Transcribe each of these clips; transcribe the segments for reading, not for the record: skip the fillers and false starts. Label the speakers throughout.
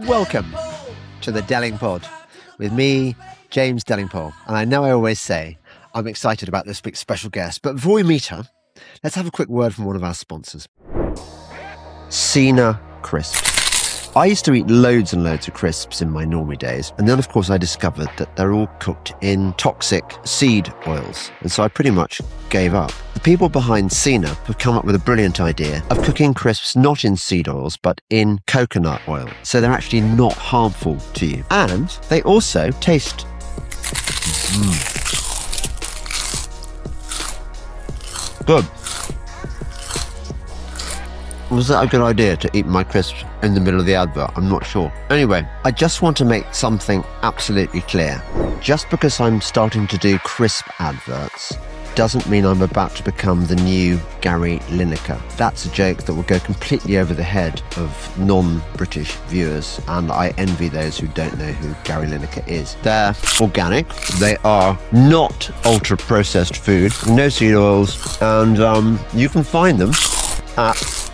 Speaker 1: Welcome to the Delingpod with me, James Delingpole. And I know I always say I'm excited about this week's special guest, but before we meet her, let's have a quick word from one of our sponsors. Sina Crisps. I used to eat loads and loads of crisps in my normie days, and then of course I discovered that they're all cooked in toxic seed oils, and so I pretty much gave up. The people behind Sina have come up with a brilliant idea of cooking crisps not in seed oils but in coconut oil, so they're actually not harmful to you. And they also taste good. Was that a good idea to eat my crisps in the middle of the advert? I'm not sure. Anyway, I just want to make something absolutely clear. Just because I'm starting to do crisp adverts doesn't mean I'm about to become the new Gary Lineker. That's a joke that will go completely over the head of non-British viewers, and I envy those who don't know who Gary Lineker is. They're organic, they are not ultra-processed food, no seed oils, and you can find them at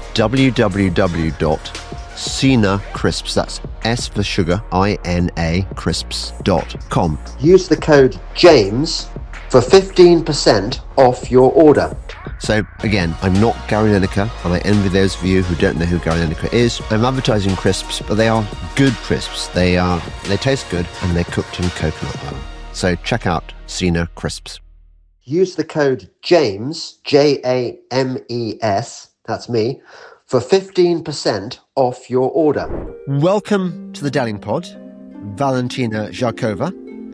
Speaker 1: www.sinacrisps, that's S for sugar, I-N-A, crisps.com. Use the code JAMES for 15% off your order. So again, I'm not Gary Lineker, and I envy those of you who don't know who Gary Lineker is. I'm advertising crisps, but they are good crisps. They taste good, and they're cooked in coconut oil. So check out Sina Crisps. Use the code JAMES, James, that's me, for 15% off your order. Welcome to the Delingpod, Valentina Zharkova.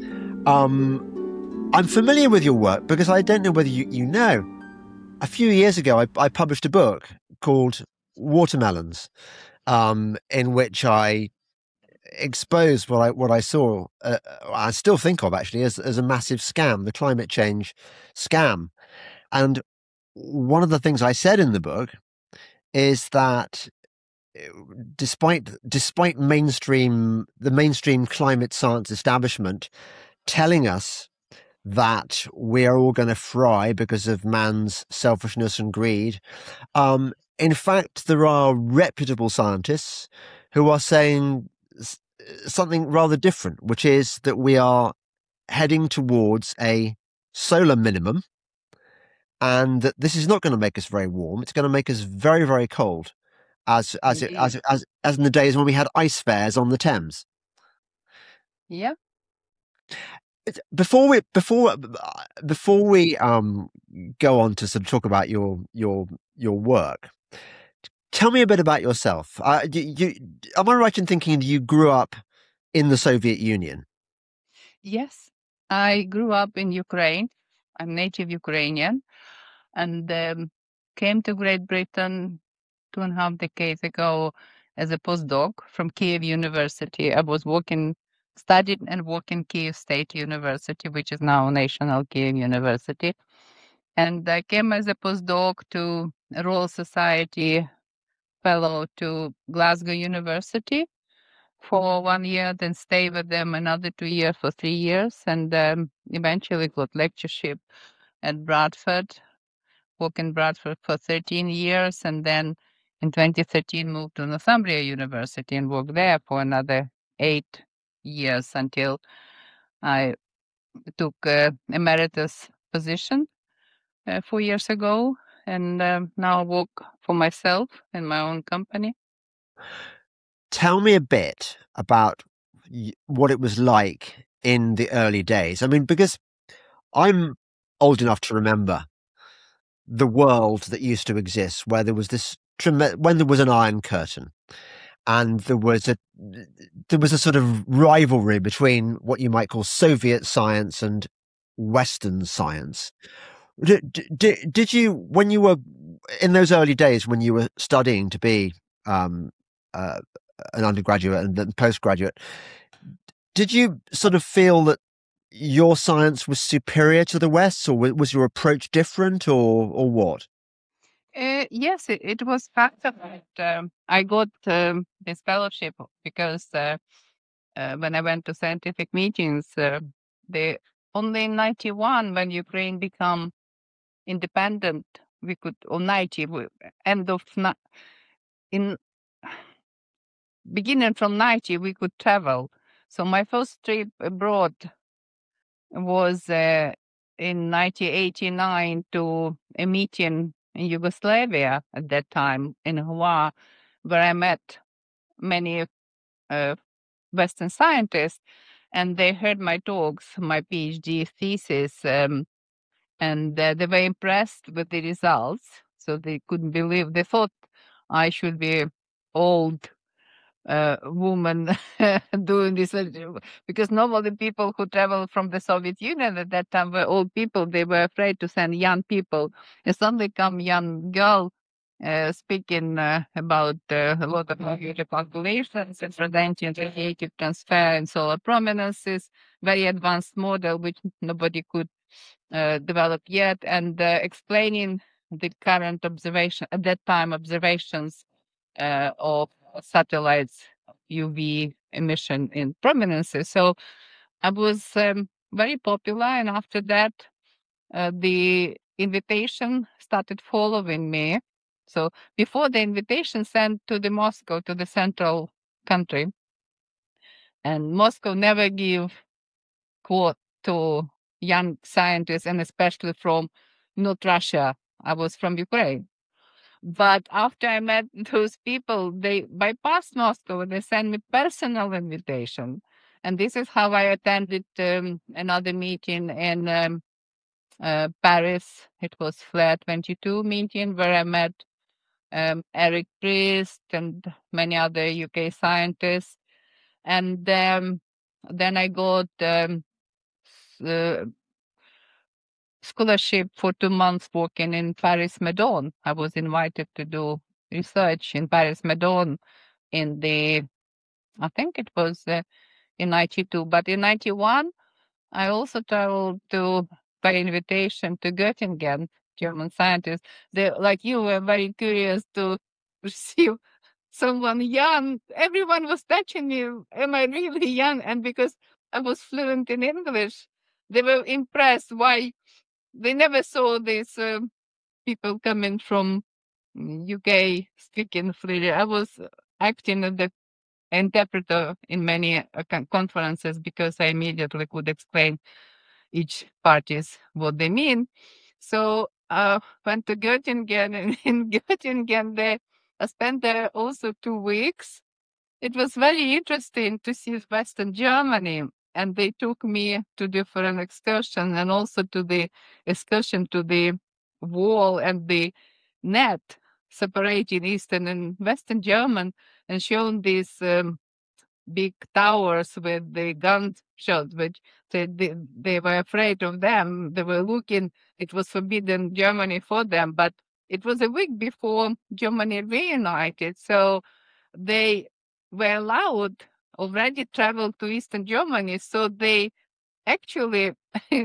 Speaker 1: I'm familiar with your work because I don't know whether you know. A few years ago, I published a book called Watermelons, in which I exposed what I saw, I still think of actually, as a massive scam, the climate change scam. And one of the things I said in the book is that despite the mainstream climate science establishment telling us that we are all going to fry because of man's selfishness and greed, in fact, there are reputable scientists who are saying something rather different, which is that we are heading towards a solar minimum, and that this is not going to make us very warm. It's going to make us very, very cold, as in the days when we had ice fairs on the Thames.
Speaker 2: Yeah.
Speaker 1: Before we go on to sort of talk about your work, tell me a bit about yourself. Am I right in thinking you grew up in the Soviet Union?
Speaker 2: Yes, I grew up in Ukraine. I'm native Ukrainian, and came to Great Britain 2.5 decades ago as a postdoc from Kiev University. I was studied and worked in Kiev State University, which is now National Kiev University. And I came as a postdoc to a Royal Society fellow to Glasgow University for 1 year, then stay with them another 2 years for 3 years, and eventually got lectureship at Bradford, worked in Bradford for 13 years, and then in 2013 moved to Northumbria University and worked there for another 8 years until I took emeritus position 4 years ago, and now I work for myself in my own company.
Speaker 1: Tell me a bit about what it was like in the early days. I mean, because I'm old enough to remember the world that used to exist, where there was when there was an Iron Curtain, and there was a sort of rivalry between what you might call Soviet science and Western science. Did you, when you were in those early days, when you were studying to be an undergraduate and then postgraduate, did you sort of feel that your science was superior to the West, or was your approach different, or what?
Speaker 2: Yes, it was fact that I got this fellowship because when I went to scientific meetings, they only in 91, when Ukraine became independent, we could, or 90, end of in beginning from 90, we could travel. So my first trip abroad was in 1989 to a meeting in Yugoslavia at that time in Hvar, where I met many Western scientists, and they heard my talks, my PhD thesis, and they were impressed with the results. So they couldn't believe. They thought I should be old woman doing this because normally people who travel from the Soviet Union at that time were old people. They were afraid to send young people. And suddenly come young girl speaking about a lot of computer calculations and presenting radiative transfer and solar prominences, very advanced model which nobody could develop yet, and explaining the current observation at that time observations of satellites UV emission in prominences. So I was very popular, and after that, the invitation started following me. So before the invitation sent to the Moscow, to the central country, and Moscow never give quote to young scientists, and especially from not Russia. I was from Ukraine. But after I met those people, they bypassed Moscow. They sent me personal invitation, and this is how I attended another meeting in Paris. It was Flare 22 meeting where I met Eric Priest and many other UK scientists, and then I got uh, scholarship for 2 months working in Paris Meudon. I was invited to do research in Paris Meudon in the, I think it was in 92, but in 91, I also traveled to by invitation to Göttingen, German scientists. They, like you, were very curious to receive someone young. Everyone was touching me. Am I really young? And because I was fluent in English, they were impressed. Why they never saw these people coming from UK speaking freely. I was acting as the interpreter in many conferences because I immediately could explain each parties what they mean. So went to Göttingen, and in Göttingen, I spent there also 2 weeks. It was very interesting to see Western Germany, and they took me to different excursions and also to the excursion to the wall and the net separating Eastern and Western German, and shown these big towers with the gunshots, which they were afraid of them. They were looking, it was forbidden Germany for them, but it was a week before Germany reunited. So they were allowed already travel to Eastern Germany. So they actually,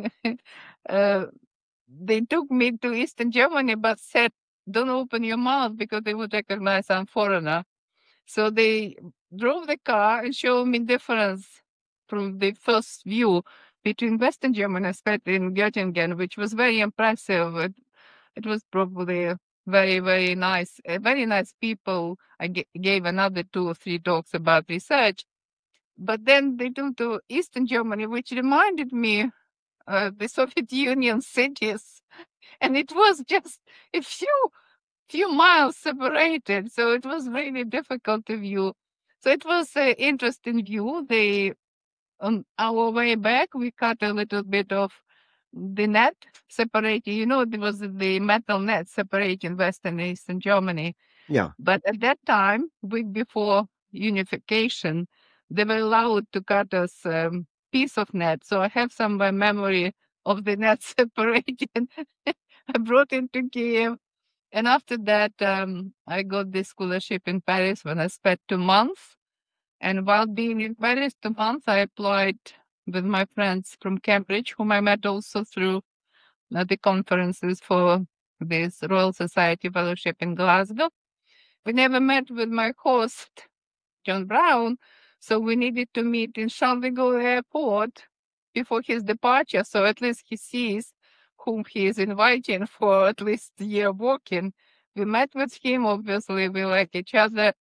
Speaker 2: they took me to Eastern Germany, but said, don't open your mouth because they would recognize I'm foreigner. So they drove the car and showed me difference from the first view between Western Germany, especially in Göttingen, which was very impressive. It was probably very, very nice, very nice people. I gave another 2 or 3 talks about research. But then they took to Eastern Germany, which reminded me the Soviet Union cities. And it was just a few miles separated, so it was really difficult to view. So it was an interesting view. They, on our way back, we cut a little bit of the net separating. You know, there was the metal net separating Western and Eastern Germany.
Speaker 1: Yeah.
Speaker 2: But at that time, week before unification, they were allowed to cut us piece of net. So I have some memory of the net separating. I brought it to Kiev. And after that, I got this scholarship in Paris when I spent 2 months. And while being in Paris 2 months, I applied with my friends from Cambridge, whom I met also through the conferences for this Royal Society Fellowship in Glasgow. We never met with my host, John Brown, so we needed to meet in Charles de Gaulle Airport before his departure, so at least he sees whom he is inviting for at least a year working. We met with him, obviously we like each other,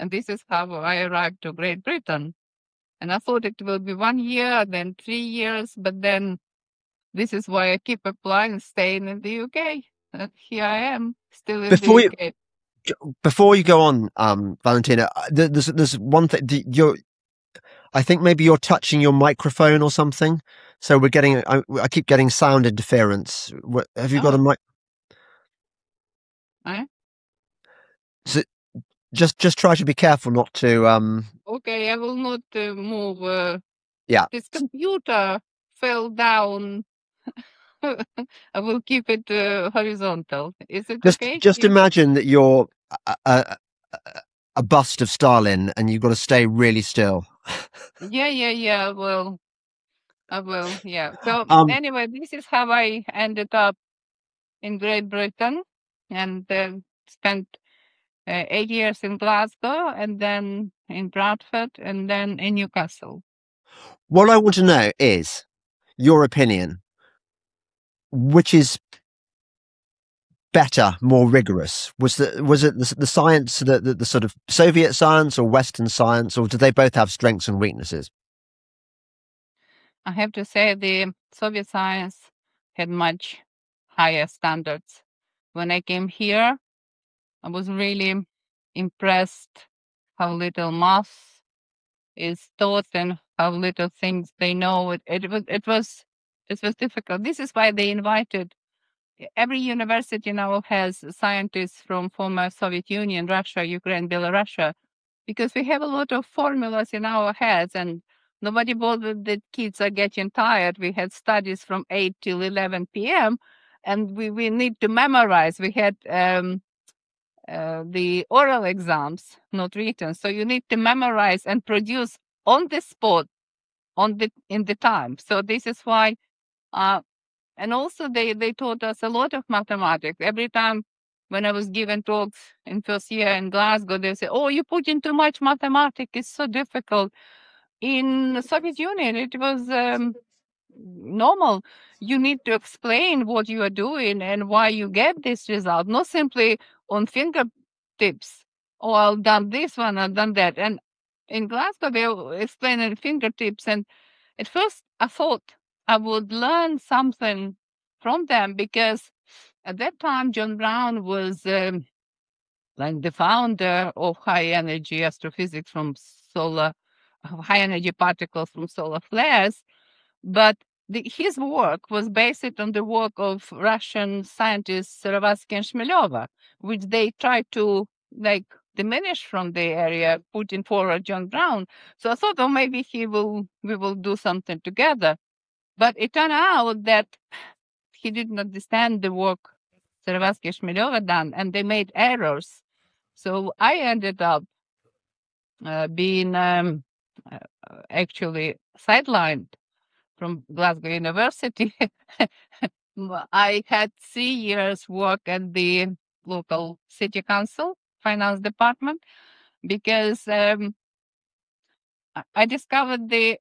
Speaker 2: And this is how I arrived to Great Britain. And I thought it will be 1 year, then 3 years, but then this is why I keep applying and staying in the UK. And here I am, still in
Speaker 1: Before
Speaker 2: the
Speaker 1: you
Speaker 2: UK.
Speaker 1: before you go on, Valentina, there's one thing. I think maybe you're touching your microphone or something. So we're getting. I keep getting sound interference. Have you got a mic? So just try to be careful not to.
Speaker 2: Okay, I will not move.
Speaker 1: Yeah.
Speaker 2: This computer fell down. I will keep it horizontal. Is it okay?
Speaker 1: Just imagine that you're a bust of Stalin and you've got to stay really still.
Speaker 2: Yeah. Well, I will. Yeah. So anyway, this is how I ended up in Great Britain and spent 8 years in Glasgow and then in Bradford and then in Newcastle.
Speaker 1: What I want to know is your opinion. Which is better, more rigorous? Was it the science, the sort of Soviet science or Western science, or do they both have strengths and weaknesses?
Speaker 2: I have to say the Soviet science had much higher standards. When I came here, I was really impressed how little math is taught and how little things they know. It was difficult. This is why they invited every university now has scientists from former Soviet Union, Russia, Ukraine, Belarus, because we have a lot of formulas in our heads and nobody bothered that kids are getting tired. We had studies from 8 till 11 p.m. and we need to memorize. We had the oral exams, not written. So you need to memorize and produce on the spot, in the time. So this is why, and also they taught us a lot of mathematics. Every time when I was given talks in first year in Glasgow, they say, "Oh, you put in too much mathematics. It's so difficult." In the Soviet Union, it was normal. You need to explain what you are doing and why you get this result, not simply on fingertips. Oh, I've done this one, I've done that. And in Glasgow, they explain at fingertips. And at first, I thought I would learn something from them because at that time, John Brown was like the founder of high energy astrophysics from high energy particles from solar flares. But his work was based on the work of Russian scientists Seravatsky and Shmelyova, which they tried to like diminish from the area, putting forward John Brown. So I thought, oh, maybe we will do something together. But it turned out that he didn't understand the work Seravatsky and Shmelyova done, and they made errors. So I ended up being actually sidelined from Glasgow University. I had 3 years work at the local city council finance department because I discovered the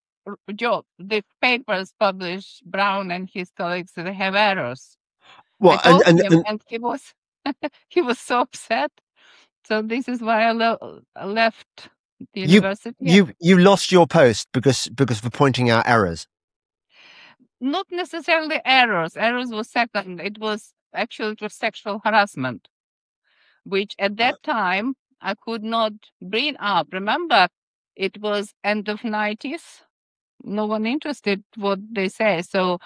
Speaker 2: papers published Brown and his colleagues, they have errors.
Speaker 1: Well,
Speaker 2: I told him, and he was he was so upset. So this is why I left the university.
Speaker 1: You lost your post because for pointing out errors.
Speaker 2: Not necessarily errors. Errors was second. It was sexual harassment, which at that time I could not bring up. Remember, it was end of 90s. No one interested what they say. So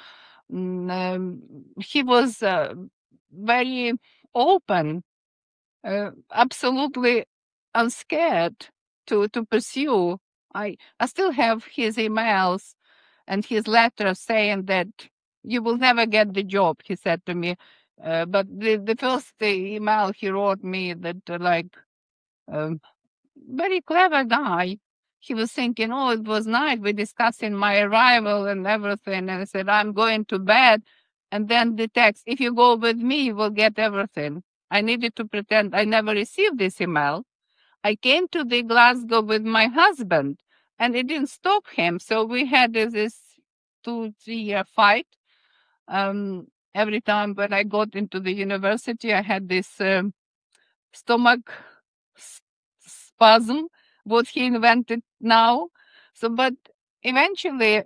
Speaker 2: he was very open, absolutely unscared to pursue. I still have his emails and his letter saying that you will never get the job, he said to me. But the first email he wrote me that very clever guy. He was thinking, oh, it was nice. We discussing my arrival and everything. And I said, I'm going to bed. And then the text, if you go with me, you will get everything. I needed to pretend I never received this email. I came to the Glasgow with my husband and it didn't stop him. So we had this 2-3 year fight. Every time when I got into the university, I had this stomach spasm what he invented now. So, but eventually,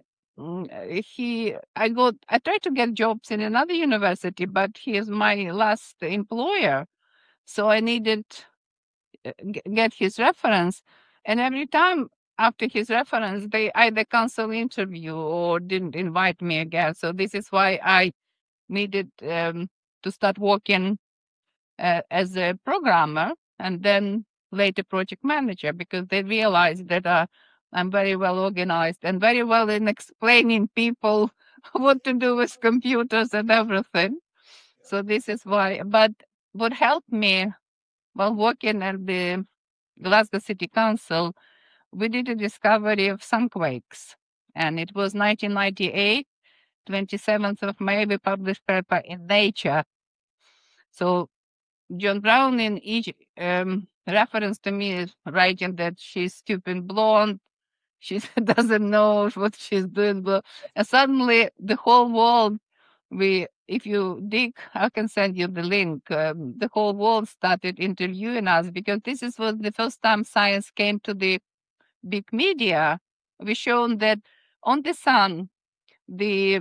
Speaker 2: I tried to get jobs in another university, but he is my last employer. So I needed get his reference. And every time after his reference, they either cancel interview or didn't invite me again. So this is why I needed to start working as a programmer and then later project manager, because they realized that I'm very well organized and very well in explaining people what to do with computers and everything. So this is why. But what helped me while working at the Glasgow City Council, we did a discovery of sunquakes. And it was 1998, 27th of May, we published paper in Nature. So John Brown in each reference to me is writing that she's stupid blonde, she doesn't know what she's doing. And suddenly the whole world, if you dig, I can send you the link. The whole world started interviewing us, because this was the first time science came to the big media. We shown that on the sun, the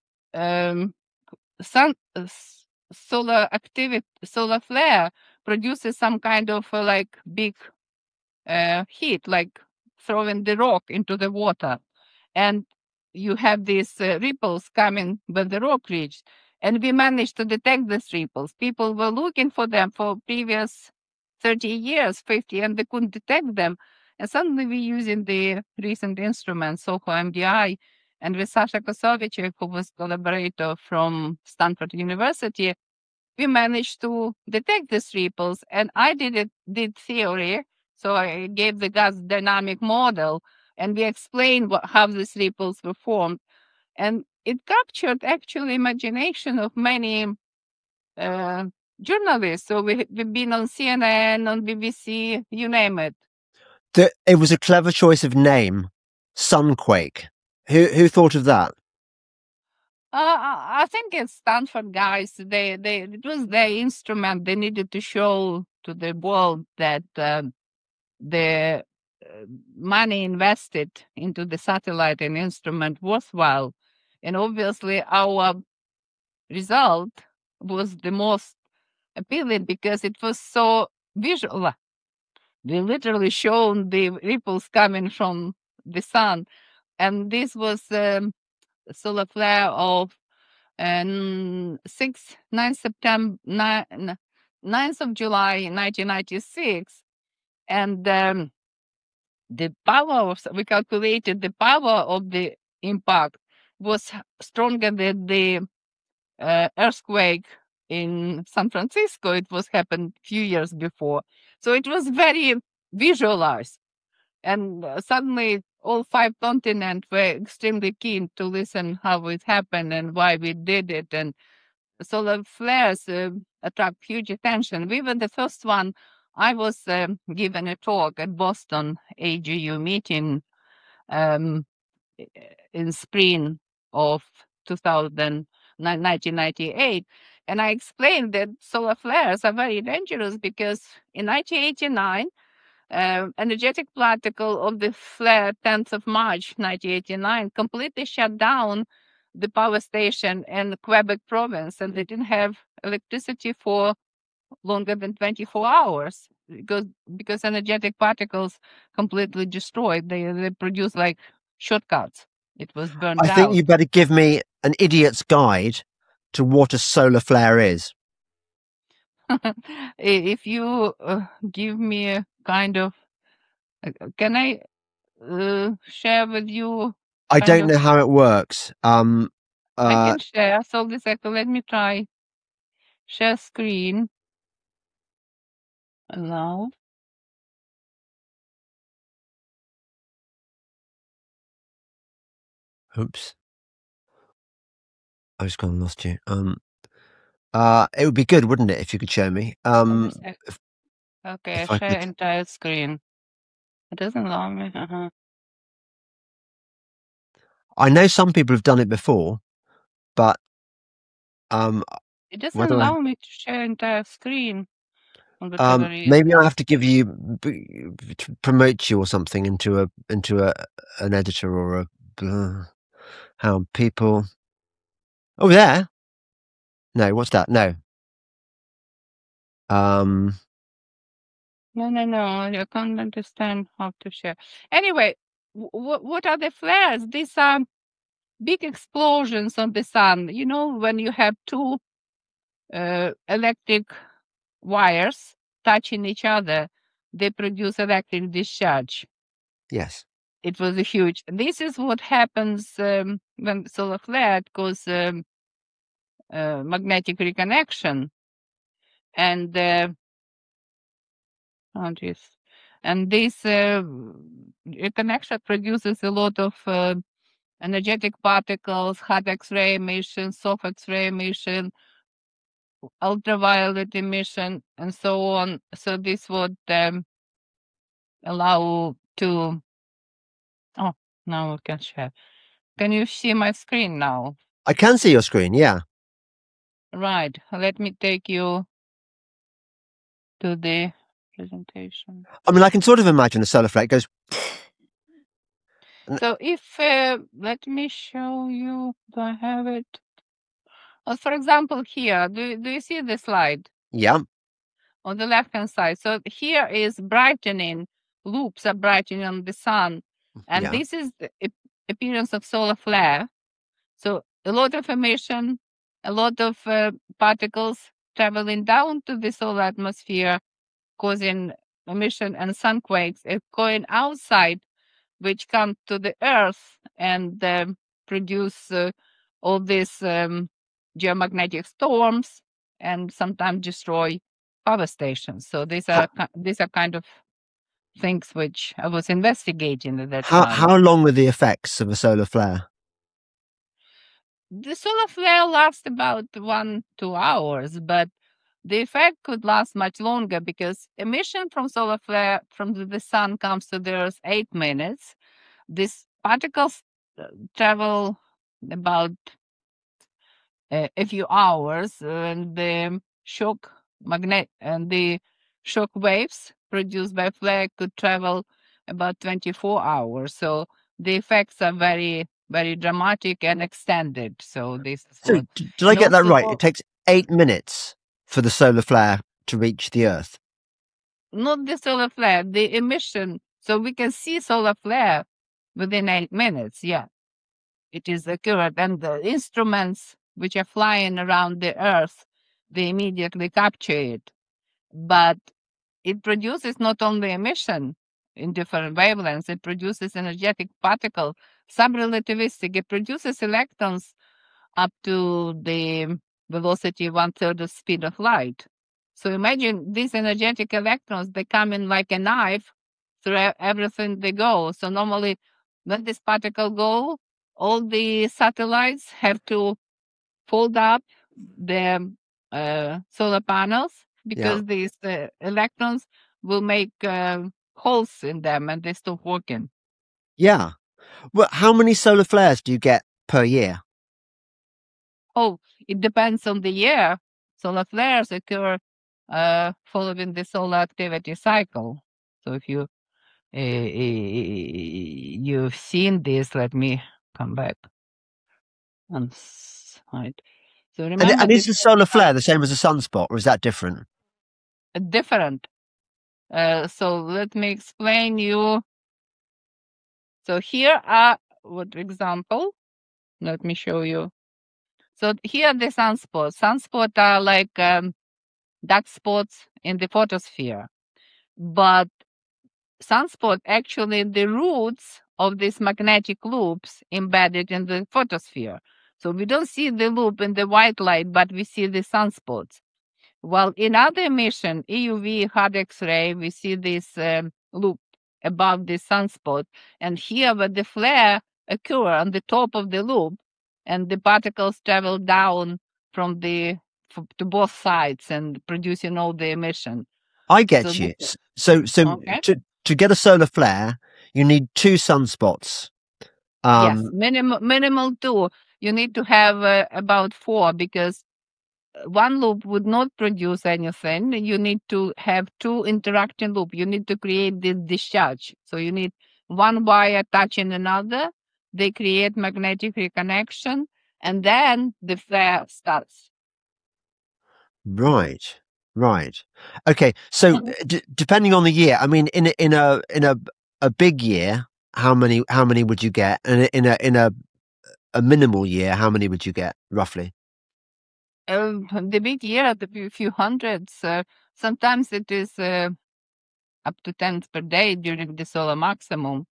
Speaker 2: sun solar activity, solar flare produces some kind of like big heat, like throwing the rock into the water, and you have these ripples coming when the rock reached. And we managed to detect these ripples. People were looking for them for previous 30 years, 50, and they couldn't detect them. And suddenly we're using the recent instrument, SOHO MDI, and with Sasha Kosovic, who was collaborator from Stanford University, we managed to detect these ripples. And I did theory. So I gave the gas dynamic model, and we explained how these ripples were formed. And it captured actually imagination of many journalists. So we've been on CNN, on BBC, you name it.
Speaker 1: It was a clever choice of name, Sunquake. Who thought of that?
Speaker 2: I think it's Stanford guys. It was their instrument. They needed to show to the world that the money invested into the satellite and instrument worthwhile. And obviously, our result was the most appealing because it was so visual. We literally shown the ripples coming from the sun. And this was solar flare of 9th September, 9th of July 1996. And the power we calculated the power of the impact was stronger than the earthquake in San Francisco. It was happened a few years before. So it was very visualized. And suddenly all 5 continents were extremely keen to listen how it happened and why we did it. And solar flares attract huge attention. We were the first one. I was given a talk at Boston AGU meeting in spring of 1998. And I explained that solar flares are very dangerous because in 1989, energetic particle of the flare 10th of March 1989 completely shut down the power station in Quebec province, and they didn't have electricity for longer than 24 hours because energetic particles completely destroyed. They produce like shortcuts. It was burned
Speaker 1: I
Speaker 2: out.
Speaker 1: think you better give me an idiot's guide to what a solar flare is.
Speaker 2: If you give me a kind of, can I share with you?
Speaker 1: I don't know how it works.
Speaker 2: I can share. So this second, let me try. Share screen. Allow.
Speaker 1: Oops. I just gone and lost you. It would be good, wouldn't it, if you could show me?
Speaker 2: Okay, share entire screen. It doesn't allow me.
Speaker 1: I know some people have done it before, but
Speaker 2: it doesn't allow me to share entire screen. for whatever reason.
Speaker 1: Maybe I have to give you to promote you or something into an editor or how people. Oh, there. No, what's that? No.
Speaker 2: No, I can't understand how to share. Anyway, what are the flares? These are big explosions on the sun. You know, when you have two electric wires touching each other, they produce electric discharge.
Speaker 1: Yes.
Speaker 2: It was a huge. This is what happens when solar flare causes magnetic reconnection, and and this reconnection produces a lot of energetic particles, hot X-ray emission, soft X-ray emission, ultraviolet emission, and so on. So this would allow to. Oh, now I can share. Can you see my screen now?
Speaker 1: I can see your screen. Yeah.
Speaker 2: Right. Let me take you to the presentation.
Speaker 1: I mean, I can sort of imagine a solar flare goes.
Speaker 2: So if let me show you. Do I have it? For example, here, do you see the slide?
Speaker 1: Yeah.
Speaker 2: On the left-hand side. So here is brightening, loops are brightening on the sun. And this is the appearance of solar flare. So a lot of emission, a lot of particles traveling down to the solar atmosphere, causing emission and sunquakes, going outside, which come to the Earth and produce all these geomagnetic storms and sometimes destroy power stations. So these are kind of things which I was investigating at that time.
Speaker 1: How long were the effects of a solar flare?
Speaker 2: The solar flare lasts about 1-2 hours, but the effect could last much longer because emission from solar flare from the sun comes to the Earth 8 minutes. These particles travel about a few hours, and the shock waves produced by flare could travel about 24 hours. So the effects are very, very dramatic and extended. So this is
Speaker 1: So
Speaker 2: what.
Speaker 1: Did I get that right? It takes 8 minutes for the solar flare to reach the Earth.
Speaker 2: Not the solar flare, the emission. So we can see solar flare within 8 minutes. Yeah, it is occurred, and the instruments which are flying around the Earth, they immediately capture it. But it produces not only emission in different wavelengths, it produces energetic particle, subrelativistic. It produces electrons up to the velocity 1/3 of speed of light. So imagine these energetic electrons, they come in like a knife through everything they go. So normally when this particle go, all the satellites have to fold up the solar panels because these electrons will make holes in them and they stop working.
Speaker 1: Yeah. Well, how many solar flares do you get per year?
Speaker 2: Oh, it depends on the year. Solar flares occur following the solar activity cycle. So if you've seen this, let me come back on slide. So remember,
Speaker 1: And is the solar flare the same as a sunspot, or is that different?
Speaker 2: Different. So let me explain you. So here are what example. Let me show you. So here are the sunspots. Sunspots are like dark spots in the photosphere, but sunspot actually the roots of these magnetic loops embedded in the photosphere. So we don't see the loop in the white light, but we see the sunspots. While in other emission, EUV, hard X-ray, we see this loop above the sunspot. And here where the flare occur on the top of the loop, and the particles travel down from to both sides and producing all the emission.
Speaker 1: I get you. So okay. To get a solar flare, you need 2 sunspots.
Speaker 2: Yes, minimal 2. You need to have about 4 because one loop would not produce anything. You need to have two interacting loops. You need to create this discharge. So you need one wire touching another. They create magnetic reconnection, and then the flare starts.
Speaker 1: Right. Right. Okay. So depending on the year, I mean, in a big year, how many would you get? And in a minimal year, how many would you get roughly?
Speaker 2: The big year, the few hundreds. Sometimes it is up to 10 per day during the solar maximum.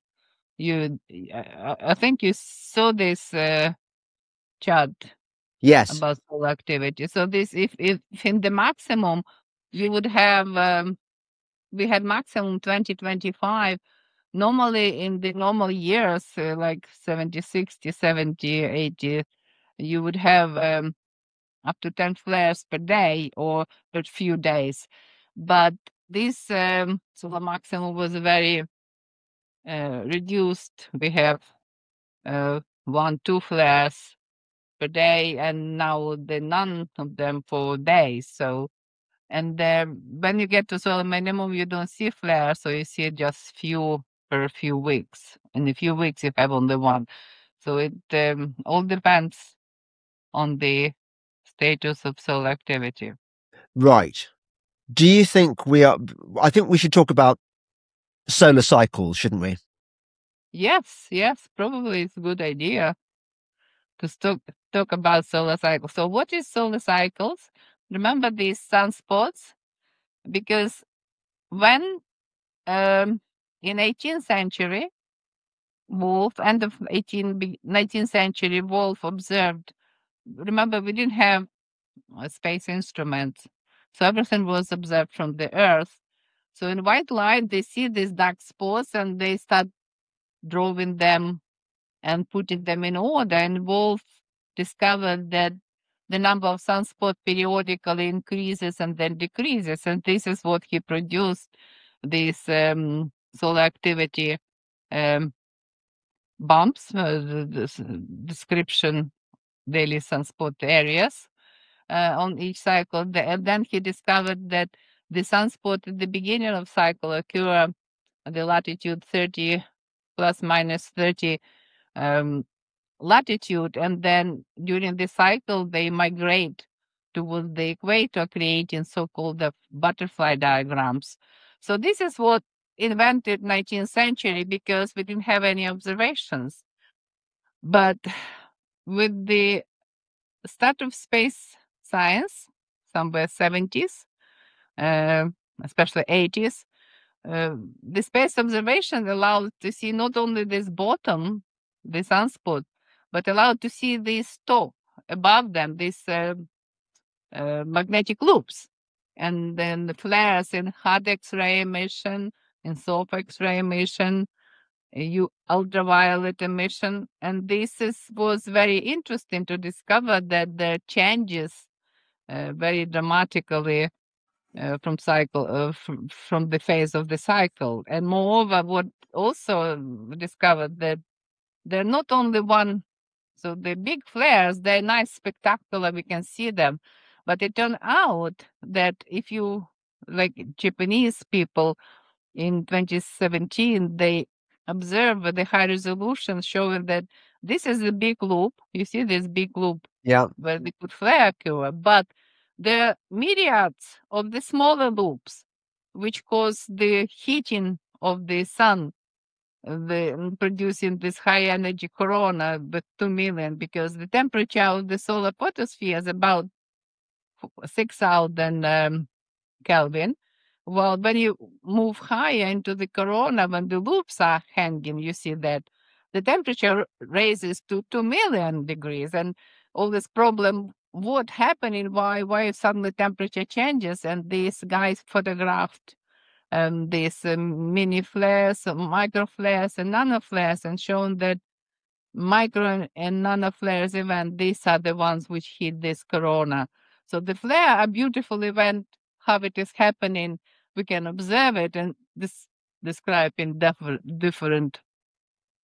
Speaker 2: I think you saw this chart
Speaker 1: Yes.
Speaker 2: about solar activity. So this, if in the maximum, you would have, we had maximum 2025. Normally in the normal years, like 70, 60, 70, 80, you would have up to 10 flares per day or per few days. But this solar maximum was very reduced. We have 1-2 flares per day, and now none of them for days. So, and when you get to solar minimum, you don't see flares, so you see just few per few weeks. In a few weeks, you have only one. So it all depends on the status of solar activity.
Speaker 1: Right. Do you think I think we should talk about solar cycles, shouldn't we?
Speaker 2: Yes, probably it's a good idea to talk about solar cycles. So what is solar cycles? Remember these sunspots? Because when in 18th century, end of 19th century, Wolf observed, remember we didn't have space instruments, so everything was observed from the Earth. So in white light, they see these dark spots and they start drawing them and putting them in order. And Wolf discovered that the number of sunspots periodically increases and then decreases. And this is what he produced, these solar activity bumps, the description, daily sunspot areas on each cycle. And then he discovered that the sunspot at the beginning of cycle occur at the latitude 30 plus minus 30 latitude, and then during the cycle they migrate towards the equator, creating so-called the butterfly diagrams. So this is what invented 19th century, because we didn't have any observations. But with the start of space science, somewhere 70s, especially 80s, the space observation allowed to see not only this bottom, the sunspot, but allowed to see this top above them, these magnetic loops, and then the flares in hard X-ray emission, in soft X-ray emission, ultraviolet emission, and was very interesting to discover that the changes very dramatically from from the phase of the cycle. And moreover, what also discovered that they're not only one. So the big flares, they're nice, spectacular, we can see them. But it turned out that if you, like Japanese people in 2017, they observed the high resolution showing that this is a big loop. You see this big loop
Speaker 1: Yeah.
Speaker 2: where they could flare occur, but there are myriads of the smaller loops which cause the heating of the sun, producing this high energy corona with 2 million, because the temperature of the solar photosphere is about 6,000 Kelvin. Well, when you move higher into the corona, when the loops are hanging, you see that the temperature raises to 2 million degrees, and all this problem, what happening, why suddenly temperature changes. And these guys photographed these mini flares, micro flares, and nano flares, and shown that micro and nano flares event, these are the ones which hit this corona. So the flare, a beautiful event, how it is happening, we can observe it and describe in different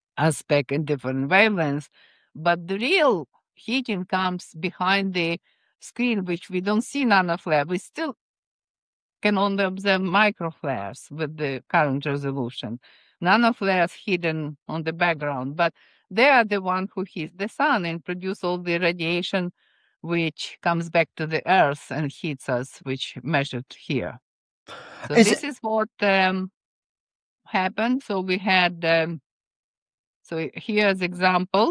Speaker 2: aspect and different wavelengths. But the real heating comes behind the screen, which we don't see nanoflare, we still can only observe microflares with the current resolution. Nanoflares hidden on the background, but they are the one who hit the sun and produce all the radiation which comes back to the earth and hits us, which measured here. So this is what happened. So we had, so here's example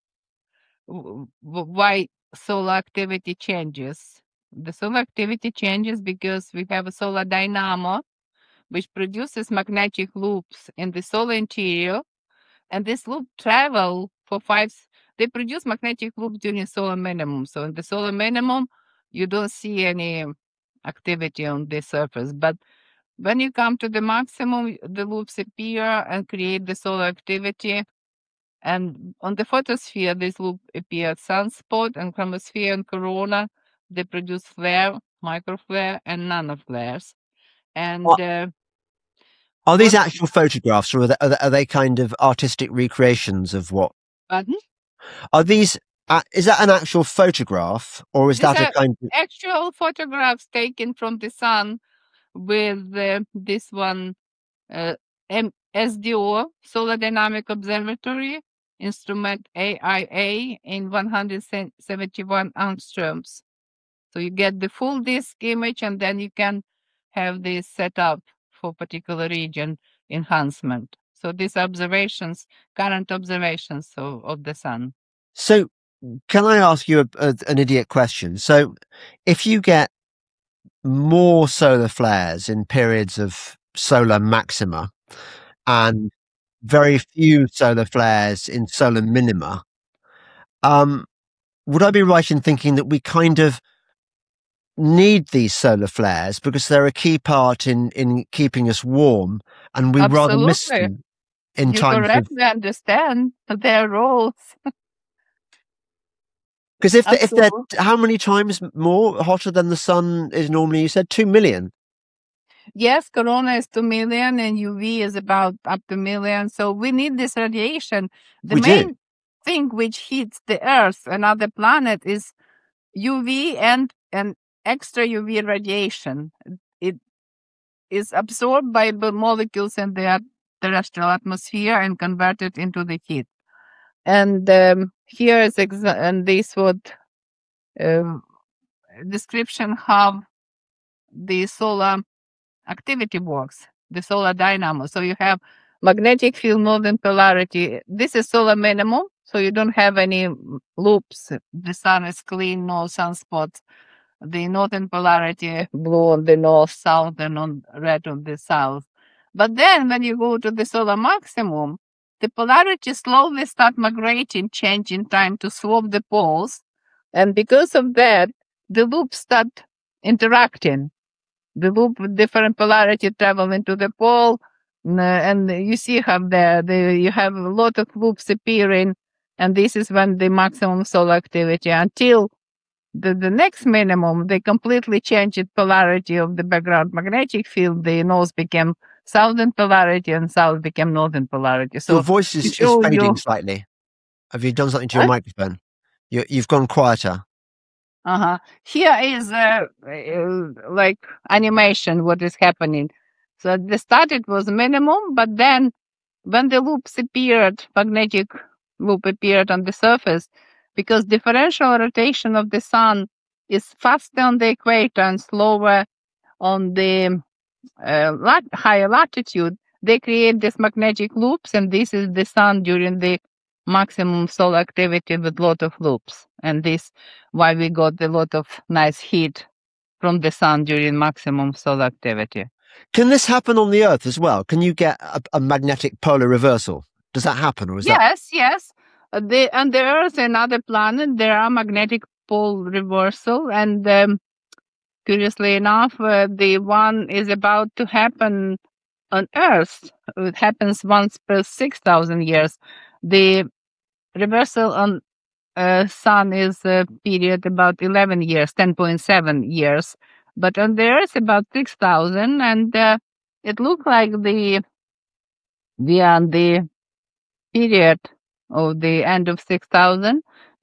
Speaker 2: why solar activity changes. The solar activity changes because we have a solar dynamo which produces magnetic loops in the solar interior, and this loop travel for they produce magnetic loops during solar minimum. So in the solar minimum, you don't see any activity on the surface, but when you come to the maximum, the loops appear and create the solar activity. And on the photosphere, this loop appear at sunspot, and chromosphere and corona, they produce flare, microflare, and nanoflares. And
Speaker 1: are these actual photographs, or are they kind of artistic recreations of what?
Speaker 2: Pardon?
Speaker 1: Are these? Is that an actual photograph, or is that a kind of
Speaker 2: actual photographs taken from the sun with this one SDO, Solar Dynamic Observatory instrument AIA in 171 angstroms. So you get the full disk image, and then you can have this set up for particular region enhancement. So these observations, current observations of the sun.
Speaker 1: So can I ask you an idiot question? So if you get more solar flares in periods of solar maxima and very few solar flares in solar minima, would I be right in thinking that we kind of need these solar flares because they're a key part in keeping us warm, and we rather miss them in
Speaker 2: you
Speaker 1: times
Speaker 2: correctly understand their roles.
Speaker 1: Because if they're how many times more hotter than the sun is normally, you said 2 million.
Speaker 2: Yes, corona is 2 million and UV is about up to 1 million. So we need this radiation. The main thing which hits the Earth and other planet is UV and extra UV radiation. It is absorbed by the molecules in the terrestrial atmosphere and converted into the heat. And here is and this would description how the solar activity works, the solar dynamo. So you have magnetic field northern polarity. This is solar minimum, so you don't have any loops. The sun is clean, no sunspots. The northern polarity blue on the north, south, and on red on the south. But then when you go to the solar maximum, the polarity slowly start migrating, changing time to swap the poles. And because of that, the loops start interacting. The loop with different polarity travel into the pole, and you see how you have a lot of loops appearing, and this is when the maximum solar activity until the next minimum, they completely changed the polarity of the background magnetic field. The north became southern polarity and south became northern polarity. So
Speaker 1: your voice is fading slightly. Have you done something to your microphone? You've gone quieter.
Speaker 2: Here is like animation, what is happening. So at the start it was minimum, but then when the loops appeared, magnetic loop appeared on the surface, because differential rotation of the sun is faster on the equator and slower on the higher latitude, they create these magnetic loops, and this is the sun during the maximum solar activity with lot of loops. And this why we got a lot of nice heat from the sun during maximum solar activity.
Speaker 1: Can this happen on the Earth as well? Can you get a magnetic polar reversal? Does that happen, or is
Speaker 2: yes, that? Yes. On the Earth and other planets, there are magnetic pole reversal, and curiously enough, the one is about to happen on Earth. It happens once per 6,000 years. The reversal on Sun is a period about 11 years, 10.7 years. But on the Earth, about 6,000, and it looked like we are on the period of the end of 6,000,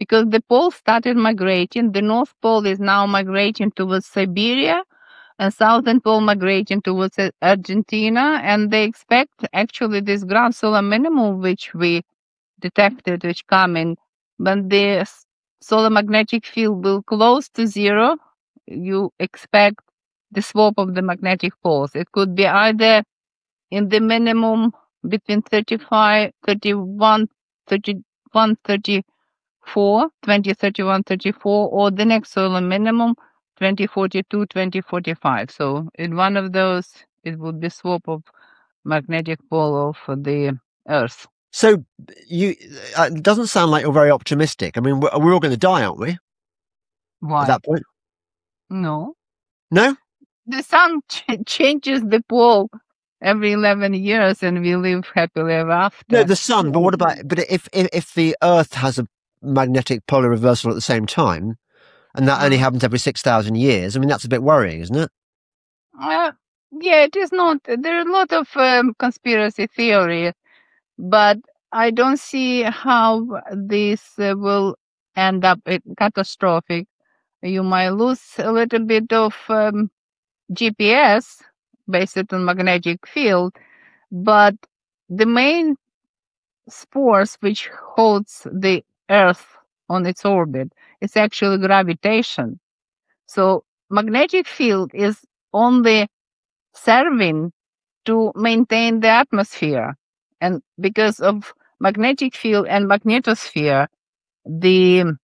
Speaker 2: because the poles started migrating. The North Pole is now migrating towards Siberia, and Southern Pole migrating towards Argentina. And they expect actually this ground solar minimum, which we detected, which coming, when the solar magnetic field will close to zero, you expect the swap of the magnetic poles. It could be either in the minimum between 35, 31, 31, 34, 2031, 34, or the next solar minimum 2042, 2045. So in one of those, it would be swap of magnetic pole of the Earth.
Speaker 1: So it doesn't sound like you're very optimistic. I mean, we're all going to die, aren't we?
Speaker 2: Why?
Speaker 1: At that point?
Speaker 2: No.
Speaker 1: No?
Speaker 2: The sun changes the pole every 11 years and we live happily ever after.
Speaker 1: No, the sun. But what about? But if the Earth has a magnetic polar reversal at the same time, and that only happens every 6,000 years, I mean, that's a bit worrying, isn't it?
Speaker 2: Yeah, it is not. There are a lot of conspiracy theory, but I don't see how this will end up catastrophic. You might lose a little bit of GPS based on magnetic field, but the main force which holds the Earth on its orbit is actually gravitation. So magnetic field is only serving to maintain the atmosphere. And because of magnetic field and magnetosphere, the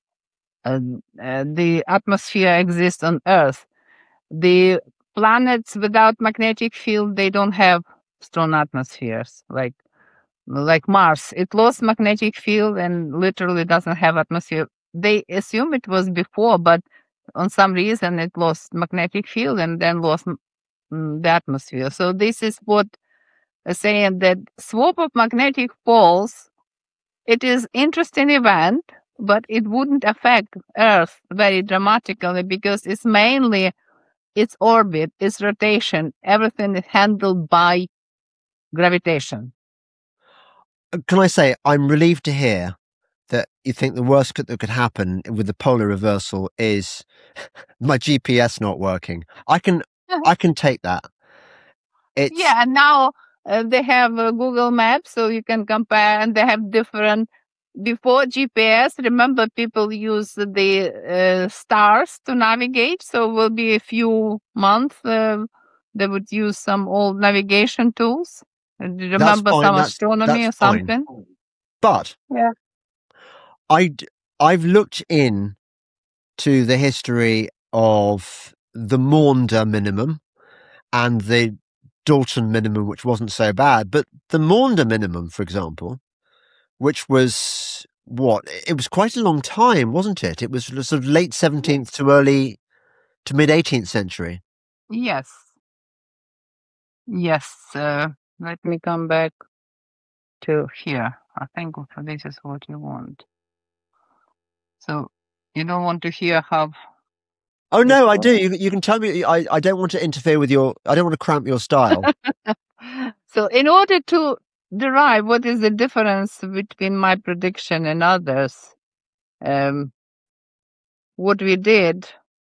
Speaker 2: atmosphere exists on Earth. The planets without magnetic field, they don't have strong atmospheres like Mars. It lost magnetic field and literally doesn't have atmosphere. They assume it was before, but on some reason it lost magnetic field and then lost the atmosphere. So this is what saying that swap of magnetic poles, it is interesting event, but it wouldn't affect Earth very dramatically because it's mainly its orbit, its rotation, everything is handled by gravitation.
Speaker 1: Can I say, I'm relieved to hear that you think the worst that could happen with the polar reversal is my GPS not working. I can take that.
Speaker 2: Yeah, and now they have Google Maps, so you can compare, and they have different. Before GPS, remember people use the stars to navigate, so it will be a few months they would use some old navigation tools. Remember some astronomy or something?
Speaker 1: Fine. But
Speaker 2: yeah,
Speaker 1: I've looked in to the history of the Maunder minimum and the Dalton minimum, which wasn't so bad, but the Maunder minimum, for example, which was it was quite a long time, wasn't it? It was sort of late 17th to mid 18th century.
Speaker 2: Yes. Let me come back to here. I think this is what you want. So you don't want to hear how.
Speaker 1: Oh no, I do. You can tell me. I don't want to interfere with I don't want to cramp your style.
Speaker 2: So in order to derive what is the difference between my prediction and others, what we did,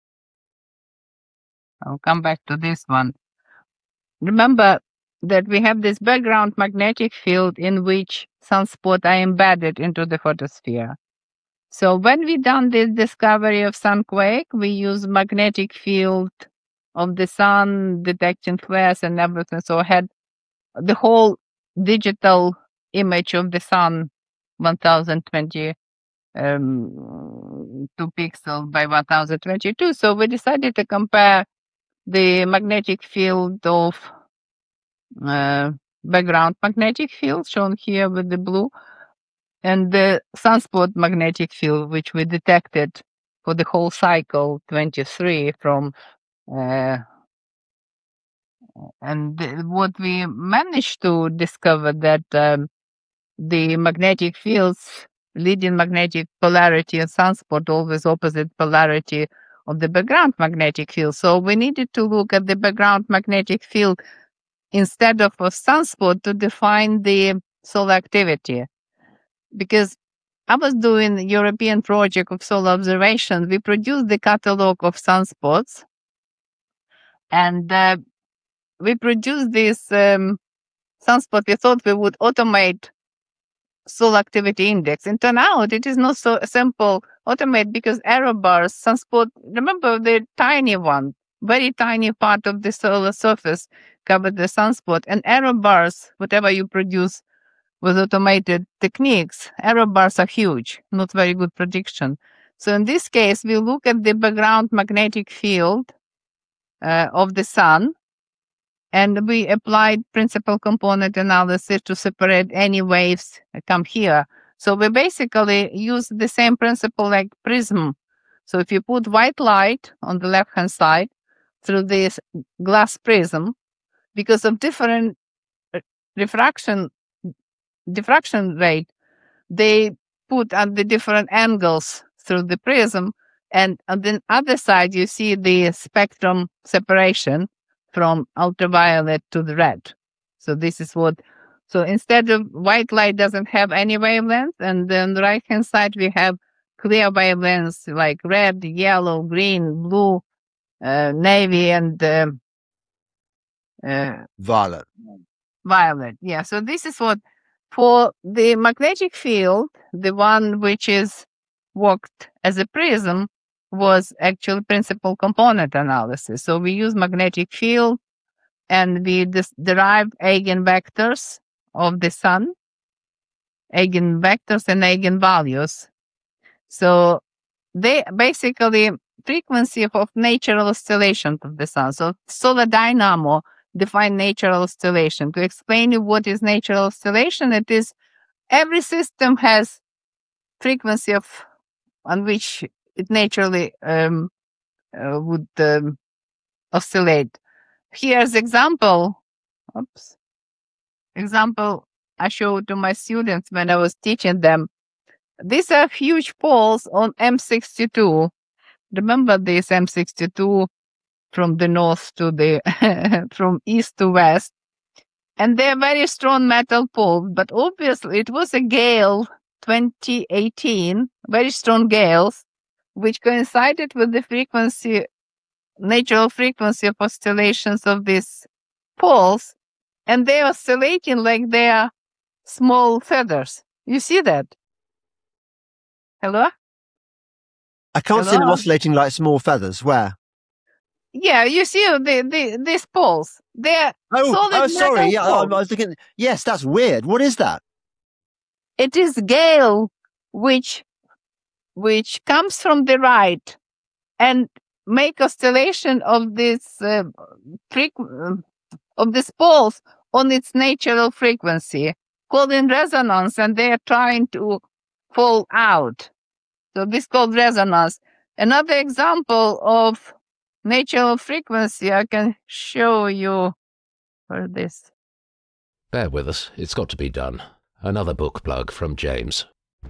Speaker 2: I'll come back to this one. Remember that we have this background magnetic field in which sunspots are embedded into the photosphere. So when we done this discovery of sunquake, we use magnetic field of the sun detecting flares and everything. So I had the whole digital image of the sun, 1022 pixels by 1022. So we decided to compare the magnetic field of background magnetic field shown here with the blue and the sunspot magnetic field, which we detected for the whole cycle 23 from and what we managed to discover that the magnetic fields, leading magnetic polarity and sunspot always opposite polarity of the background magnetic field. So we needed to look at the background magnetic field instead of a sunspot to define the solar activity. Because I was doing the European project of solar observation. We produced the catalog of sunspots, and we produced this sunspot. We thought we would automate solar activity index. And turn out it is not so simple automate because error bars, sunspot, remember the tiny one, very tiny part of the solar surface covered the sunspot, and error bars, whatever you produce with automated techniques, error bars are huge, not very good prediction. So in this case, we look at the background magnetic field of the sun, and we applied principal component analysis to separate any waves that come here. So we basically use the same principle like prism. So if you put white light on the left-hand side through this glass prism, because of different diffraction rate, they put at the different angles through the prism, and on the other side you see the spectrum separation from ultraviolet to the red. So this is what, so instead of white light doesn't have any wavelength, and then on the right hand side we have clear wavelengths like red, yellow, green, blue, navy, and
Speaker 1: violet.
Speaker 2: Yeah, so this is what, for the magnetic field, the one which is worked as a prism was actually principal component analysis. So we use magnetic field and we derive eigenvectors of the sun, eigenvectors and eigenvalues. So they basically frequency of natural oscillation of the sun. So solar dynamo define natural oscillation. To explain you what is natural oscillation, it is every system has frequency of on which it naturally would oscillate. Here's example. Example I showed to my students when I was teaching them. These are huge poles on M62. Remember this M62 from the north to the from east to west, and they're very strong metal poles. But obviously, it was a gale, 2018, very strong gales, which coincided with the frequency, natural frequency of oscillations of these poles, and they're oscillating like they are small feathers. You see that? Hello?
Speaker 1: I can't see them oscillating like small feathers. Where?
Speaker 2: Yeah, you see these poles. They're
Speaker 1: sorry. Yeah, I was thinking. Yes, that's weird. What is that?
Speaker 2: It is gale, which comes from the right and make oscillation of this of these poles on its natural frequency, called in resonance, and they are trying to fall out. So this is called resonance. Another example of natural frequency I can show you for this.
Speaker 3: Bear with us, it's got to be done. Another book plug from James.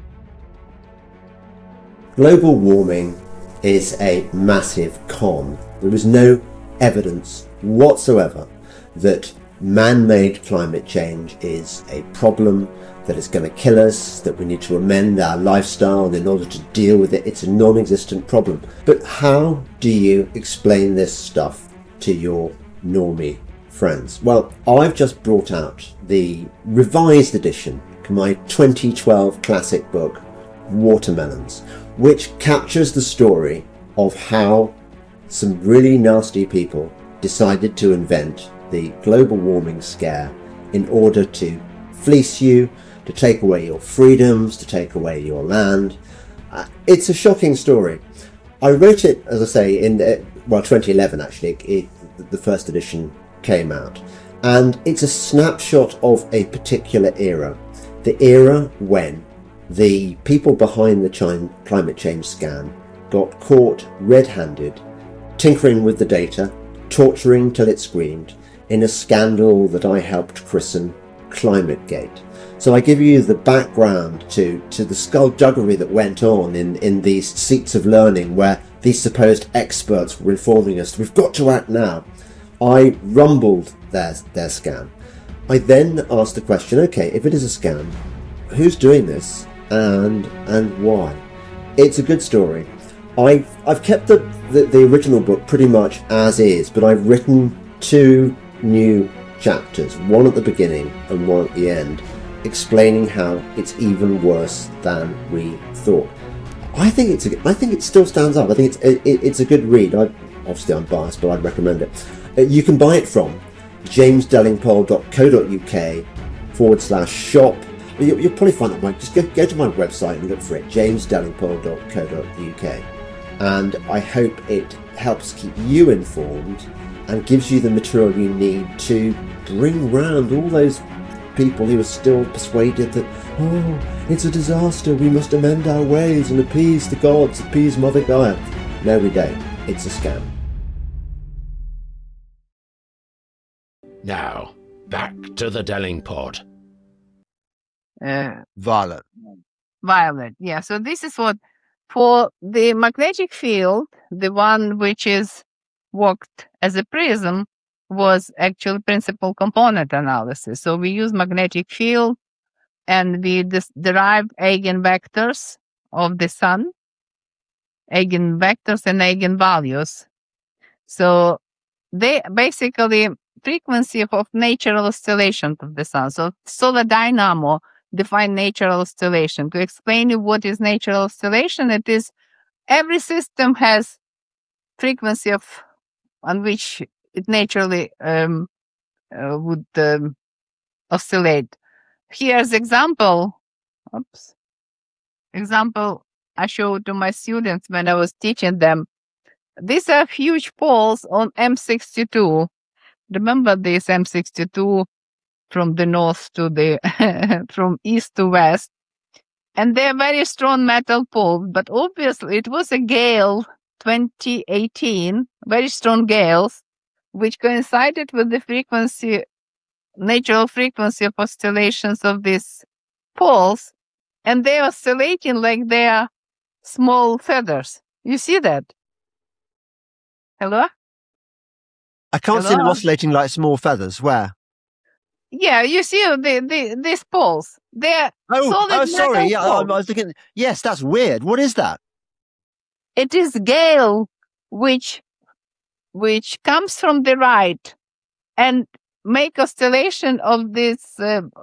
Speaker 4: Global warming is a massive con. There is no evidence whatsoever that man-made climate change is a problem, that it's going to kill us, that we need to amend our lifestyle in order to deal with it. It's a non-existent problem. But how do you explain this stuff to your normie friends? Well, I've just brought out the revised edition of my 2012 classic book, Watermelons, which captures the story of how some really nasty people decided to invent the global warming scare in order to fleece you, to take away your freedoms, to take away your land. It's a shocking story. I wrote it, as I say, in 2011 actually. The first edition came out, and it's a snapshot of a particular era, the era when the people behind the climate change scam got caught red-handed, tinkering with the data, torturing till it screamed, in a scandal that I helped christen ClimateGate. So I give you the background to the skullduggery that went on in these seats of learning where these supposed experts were informing us, we've got to act now. I rumbled their scam. I then asked the question, okay, if it is a scam, who's doing this and why. It's a good story. I've kept the original book pretty much as is, but I've written 2 new chapters, one at the beginning and one at the end, explaining how it's even worse than we thought. I think it still stands up. I think it's a good read. Obviously I'm biased, but I'd recommend it. You can buy it from jamesdellingpole.co.uk/shop. You'll probably find it. Just go to my website and look for it, jamesdellingpole.co.uk. And I hope it helps keep you informed and gives you the material you need to bring round all those people who are still persuaded that, oh, it's a disaster, we must amend our ways and appease the gods, appease Mother Gaia. No, we don't. It's a scam.
Speaker 3: Now, back to the Delling Pod.
Speaker 1: Violet.
Speaker 2: Yeah, so this is what, for the magnetic field, the one which is worked as a prism was actually principal component analysis. So we use magnetic field and we derive eigenvectors of the sun, eigenvectors and eigenvalues. So they basically frequency of natural oscillation of the sun. So solar dynamo define natural oscillation. To explain you what is natural oscillation, it is every system has frequency on which it naturally would oscillate. Here's example. Example I showed to my students when I was teaching them. These are huge poles on M62. Remember this M62 from the north to the from east to west, and they're very strong metal poles. But obviously, it was a gale 2018, very strong gales, which coincided with the frequency, natural frequency of oscillations of these poles, and they're oscillating like they are small feathers. You see that? Hello?
Speaker 1: I can't see them oscillating like small feathers. Where?
Speaker 2: Yeah, you see these poles. They're solid
Speaker 1: sorry.
Speaker 2: metal
Speaker 1: Yeah, I
Speaker 2: poles.
Speaker 1: was thinking. Yes, that's weird. What is that?
Speaker 2: It is gale, which comes from the right and make oscillation of this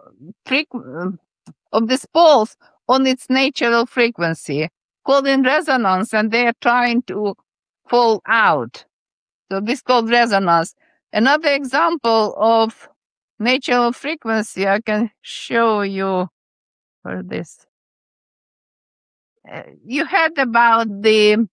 Speaker 2: of these poles on its natural frequency, called in resonance, and they are trying to fall out. So this is called resonance. Another example of natural frequency I can show you for this. You heard about the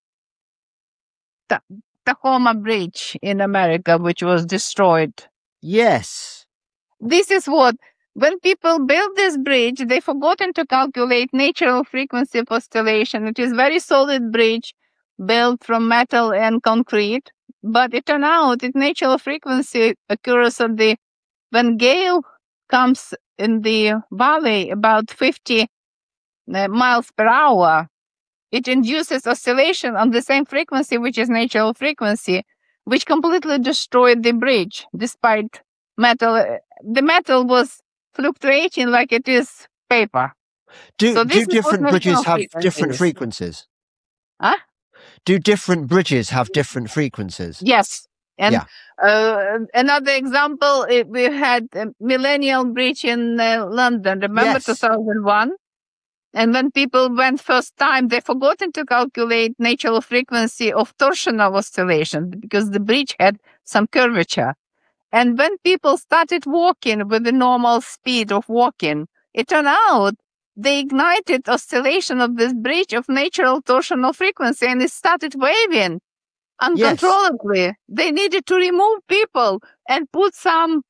Speaker 2: Tacoma Bridge in America, which was destroyed.
Speaker 1: Yes.
Speaker 2: This is what, when people built this bridge, they forgotten to calculate natural frequency of oscillation. It is very solid bridge built from metal and concrete, but it turned out its natural frequency occurs at when gale comes in the valley about 50 miles per hour. It induces oscillation on the same frequency, which is natural frequency, which completely destroyed the bridge, despite metal. The metal was fluctuating like it is paper.
Speaker 1: Do different bridges have different frequencies?
Speaker 2: Huh?
Speaker 1: Do different bridges have different frequencies?
Speaker 2: Yes. And another example, we had a Millennial Bridge in London. Remember 2001? And when people went first time, they forgotten to calculate natural frequency of torsional oscillation because the bridge had some curvature. And when people started walking with the normal speed of walking, it turned out they ignited oscillation of this bridge of natural torsional frequency, and it started waving uncontrollably. Yes. They needed to remove people and put some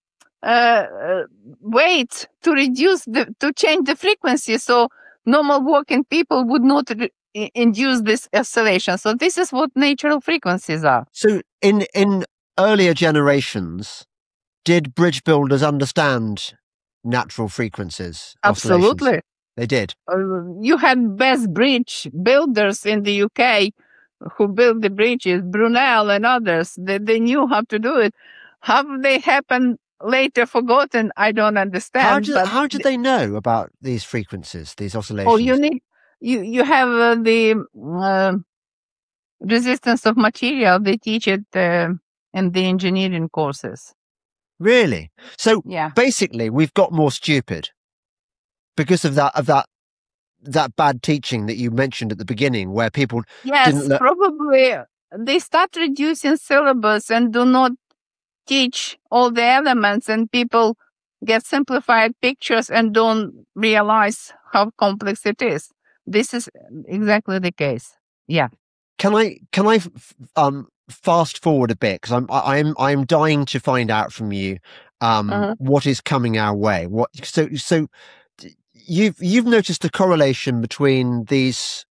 Speaker 2: weight to to change the frequency, so normal walking people would not induce this oscillation. So this is what natural frequencies are.
Speaker 1: So in earlier generations, did bridge builders understand natural frequencies?
Speaker 2: Absolutely.
Speaker 1: They did.
Speaker 2: You had best bridge builders in the UK who built the bridges, Brunel and others. They knew how to do it. How they happen later forgotten. I don't understand.
Speaker 1: How do they know about these frequencies, these oscillations?
Speaker 2: Oh, you have the resistance of material. They teach it in the engineering courses.
Speaker 1: Really? So
Speaker 2: Yeah.
Speaker 1: basically, we've got more stupid because of that bad teaching that you mentioned at the beginning, where people
Speaker 2: Yes,
Speaker 1: didn't
Speaker 2: probably they start reducing syllabus and do not teach all the elements, and people get simplified pictures and don't realize how complex it is. This is exactly the case. Yeah.
Speaker 1: Can I fast forward a bit, because I'm dying to find out from you what is coming our way. So you've noticed a correlation between these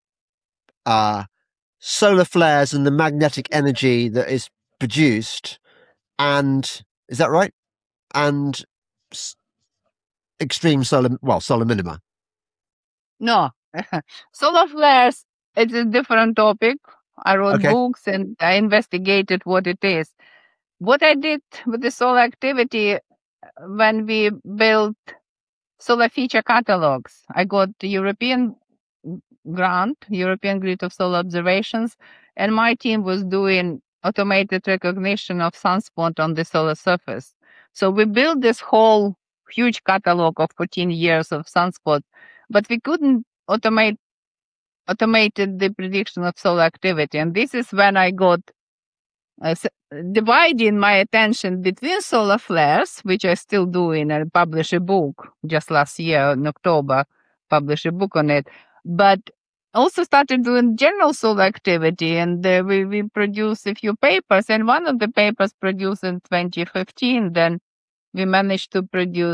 Speaker 1: solar flares and the magnetic energy that is produced, and is that right? And extreme solar minima.
Speaker 2: No, solar flares, it's a different topic. I wrote books and I investigated what it is. What I did with the solar activity when we built solar feature catalogs, I got the European grant, European Grid of Solar Observations, and my team was doing automated recognition of sunspot on the solar surface. So we built this whole huge catalog of 14 years of sunspot, but we couldn't automated the prediction of solar activity. And this is when I got dividing my attention between solar flares, which I still doing and publish a book just last year in October, publish a book on it, but also started doing general solar activity. And we produced a few papers, and one of the papers produced in 2015, then we managed to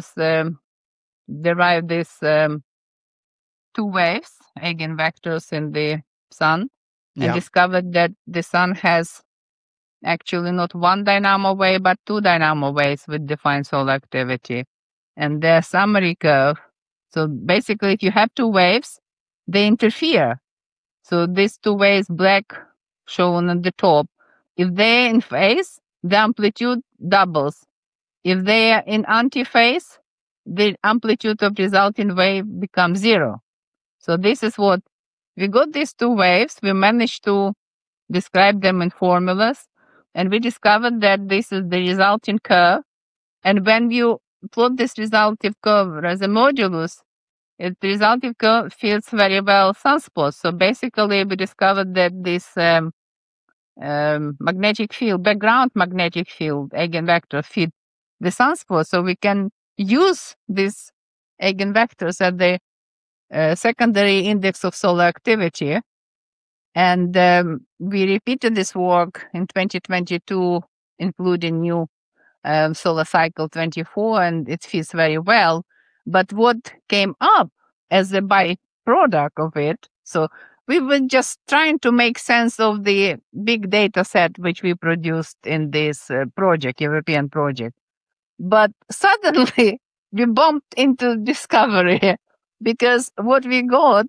Speaker 2: derive this two waves, eigenvectors in the sun, and discovered that the sun has actually not one dynamo wave, but two dynamo waves with defined solar activity. And their summary curve. So basically, if you have two waves, they interfere. So these two waves, black shown at the top, if they're in phase, the amplitude doubles. If they are in antiphase, the amplitude of resulting wave becomes zero. So this is what we got, these two waves. We managed to describe them in formulas, and we discovered that this is the resulting curve. And when you plot this resulting curve as a modulus, the resulting curve fits very well sunspots. So basically, we discovered that this magnetic field, background magnetic field, eigenvector fit the sunspot. So we can use these eigenvectors at the secondary index of solar activity. And we repeated this work in 2022, including new solar cycle 24, and it fits very well. But what came up as a byproduct of it, so we were just trying to make sense of the big data set which we produced in this European project. But suddenly we bumped into discovery, because what we got,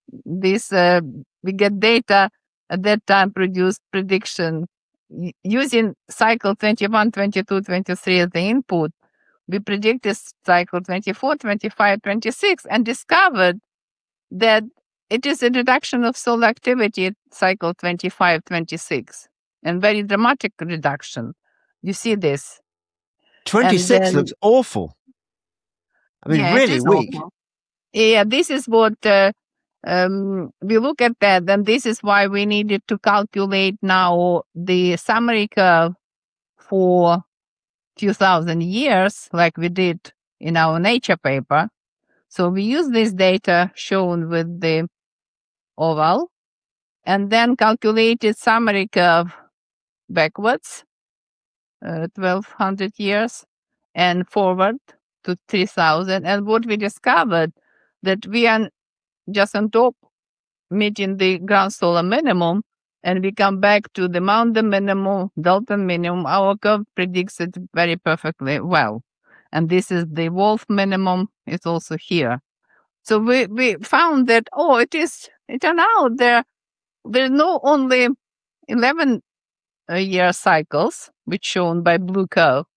Speaker 2: we get data at that time, produced prediction using cycle 21, 22, 23 as the input. We predicted cycle 24, 25, 26, and discovered that it is a reduction of solar activity at cycle 25, 26, and very dramatic reduction. You see this.
Speaker 1: 26 looks awful. I mean, really weak.
Speaker 2: Awful. Yeah, this is what we look at that, and this is why we needed to calculate now the summary curve for 2,000 years, like we did in our Nature paper. So we use this data shown with the oval, and then calculated summary curve backwards, 1,200 years, and forward to 3,000. And what we discovered, that we are just on top, meeting the ground solar minimum, and we come back to the mountain minimum, Dalton minimum. Our curve predicts it very perfectly well. And this is the Wolf minimum. It's also here. So we found that, it turned out there's no only 11 year cycles, which shown by blue curve,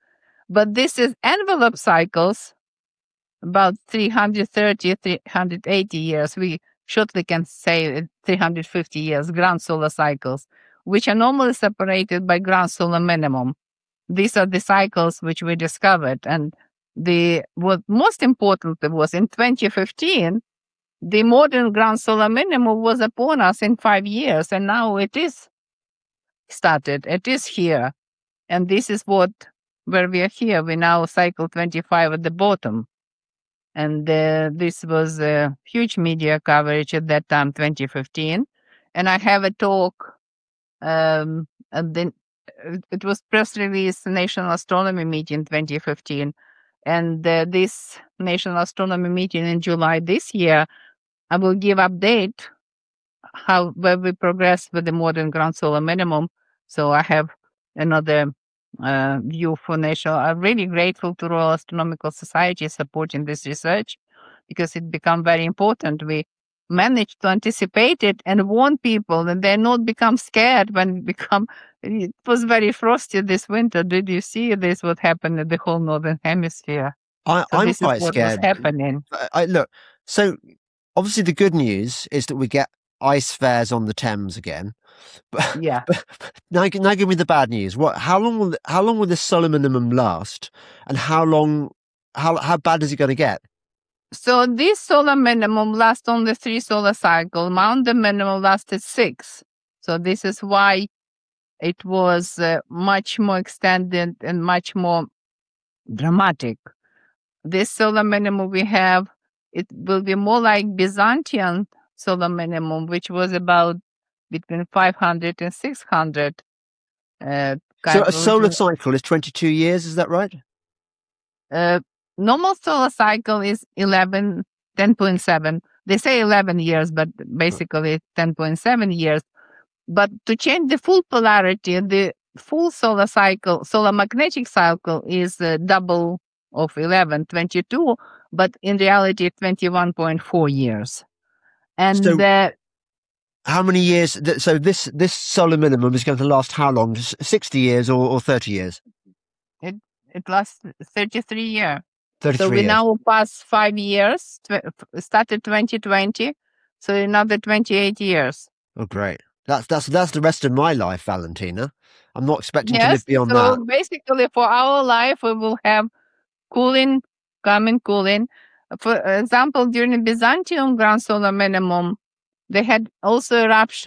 Speaker 2: But this is envelope cycles, about 330, 380 years. We shortly can say 350 years, ground solar cycles, which are normally separated by ground solar minimum. These are the cycles which we discovered. And what most importantly was in 2015, the modern ground solar minimum was upon us in 5 years. And now it is started. It is here. And this is where we are here. We now cycle 25 at the bottom. And this was a huge media coverage at that time, 2015. And I have a talk, and then it was press release, National Astronomy Meeting 2015. And this National Astronomy Meeting in July this year, I will give update where we progress with the modern ground solar minimum. So I have another view for national. I'm really grateful to Royal Astronomical Society supporting this research, because it become very important. We managed to anticipate it and warn people, and they not become scared when it was very frosty this winter. Did you see this? What happened in the whole northern hemisphere?
Speaker 1: I'm quite scared.
Speaker 2: Was happening.
Speaker 1: Look, so obviously the good news is that we get ice fairs on the Thames again. But,
Speaker 2: yeah.
Speaker 1: But now give me the bad news. How long will this solar minimum last, and how bad is it going to get?
Speaker 2: So this solar minimum lasts only 3 solar cycles. Mountain minimum lasted 6. So this is why it was much more extended and much more dramatic. This solar minimum we have, it will be more like Byzantine solar minimum, which was about between 500 and 600.
Speaker 1: So a solar cycle is 22 years, is that right?
Speaker 2: Normal solar cycle is 10.7. They say 11 years, but basically 10.7 years. But to change the full polarity, the full solar cycle, solar magnetic cycle is double of 11, 22, but in reality 21.4 years. And
Speaker 1: so how many years? So this solar minimum is going to last how long? 60 years or 30 years?
Speaker 2: It lasts 33 years.
Speaker 1: 33
Speaker 2: so we
Speaker 1: years.
Speaker 2: Now pass 5 years, started 2020, so another 28 years.
Speaker 1: Oh, great. That's the rest of my life, Valentina. I'm not expecting to live beyond that.
Speaker 2: So basically for our life, we will have cooling. For example, during the Byzantium ground solar minimum, they had also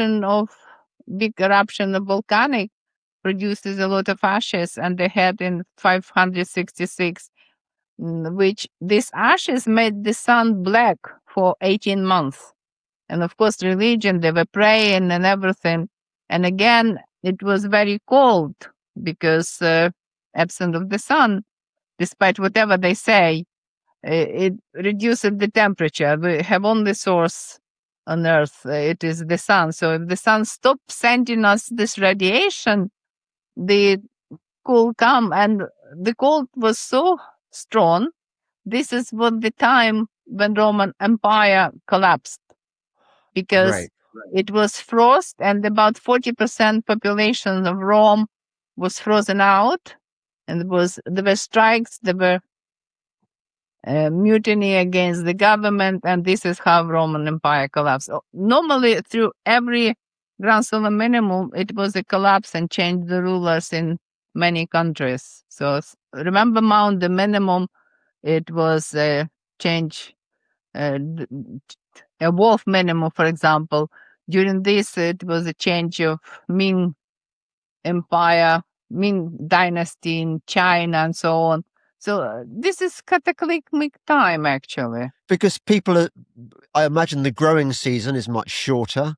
Speaker 2: big eruption of volcanic, produces a lot of ashes, and they had in 566, which these ashes made the sun black for 18 months. And of course, religion, they were praying and everything. And again, it was very cold because absent of the sun, despite whatever they say, it reduces the temperature. We have only source on Earth, it is the sun. So if the sun stops sending us this radiation, the cold come, and the cold was so strong. This is what the time when Roman Empire collapsed, because it was frost, and about 40% population of Rome was frozen out, and there were strikes, there were mutiny against the government, and this is how Roman Empire collapsed. Normally, through every ground solar minimum, it was a collapse and changed the rulers in many countries. So remember the minimum, it was a change, a Wolf minimum, for example. During this, it was a change of Ming Empire, Ming Dynasty in China, and so on. So this is cataclysmic time, actually.
Speaker 1: Because I imagine the growing season is much shorter.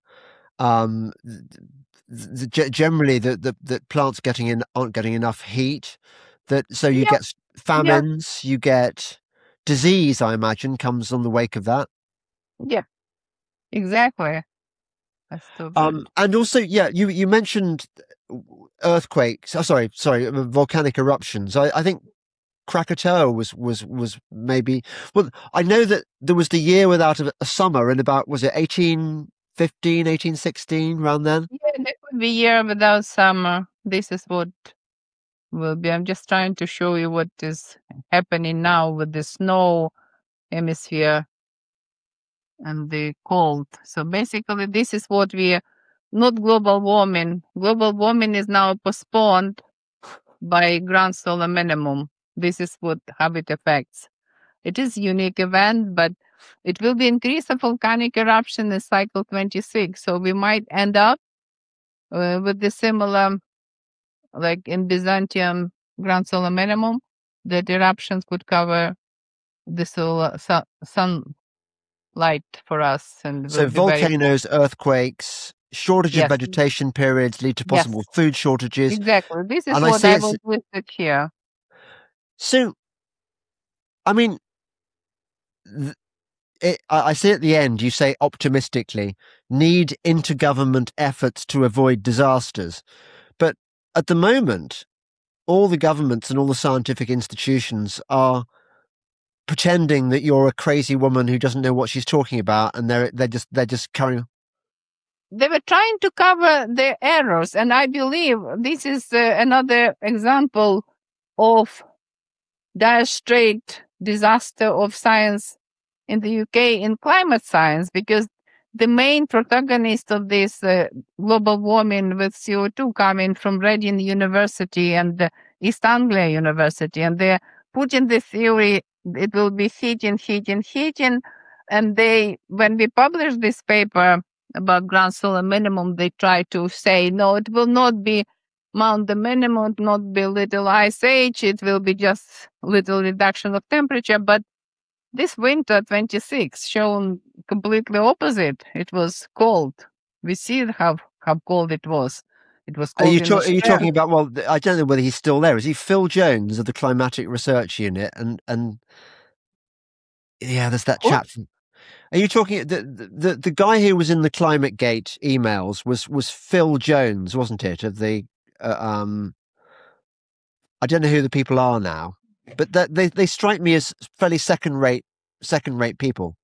Speaker 1: Generally, the plants aren't getting enough heat. So you get famines, you get disease, I imagine, comes on the wake of that.
Speaker 2: Yeah, exactly.
Speaker 1: And also, you mentioned earthquakes. Sorry, volcanic eruptions. I think Krakatoa was maybe. Well, I know that there was the year without a summer in about, was it 1815, 1816, around then?
Speaker 2: Yeah, there could be a year without summer. This is what will be. I'm just trying to show you what is happening now with the snow hemisphere and the cold. So basically, this is what not global warming. Global warming is now postponed by grand solar minimum. This is how it affects. It is a unique event, but it will be increase of volcanic eruption in cycle 26. So we might end up with the similar, like in Byzantium grand solar minimum, that eruptions could cover the sunlight for us. And
Speaker 1: So
Speaker 2: will be very
Speaker 1: volcanoes, earthquakes, shortage of
Speaker 2: Yes.
Speaker 1: vegetation periods lead to
Speaker 2: Yes.
Speaker 1: possible food shortages.
Speaker 2: exactly. This is
Speaker 1: And I
Speaker 2: what
Speaker 1: see
Speaker 2: I
Speaker 1: it's-
Speaker 2: was listed here.
Speaker 1: So, I mean, I see at the end, you say optimistically, need intergovernment efforts to avoid disasters. But at the moment, all the governments and all the scientific institutions are pretending that you're a crazy woman who doesn't know what she's talking about, and they're just carrying.
Speaker 2: They were trying to cover their errors, and I believe this is another example of dire straight disaster of science in the UK in climate science, because the main protagonist of this global warming with CO2 coming from Reading University and East Anglia University, and they're putting the theory it will be heating, and when we published this paper about grand solar minimum, they try to say, no, it will not be Mount the minimum, not be little ice age, it will be just little reduction of temperature. But this winter 26 shown completely opposite. It was cold. We see how cold it was. It was
Speaker 1: Are
Speaker 2: cold.
Speaker 1: you,
Speaker 2: in
Speaker 1: are you
Speaker 2: Australia.
Speaker 1: talking about? Well, I don't know whether he's still there. Is he Phil Jones of the Climatic Research Unit? And yeah, there's that
Speaker 2: Who?
Speaker 1: chap. Are you talking the guy who was in the ClimateGate emails was Phil Jones, wasn't it? Of the I don't know who the people are now, but they strike me as fairly second rate people.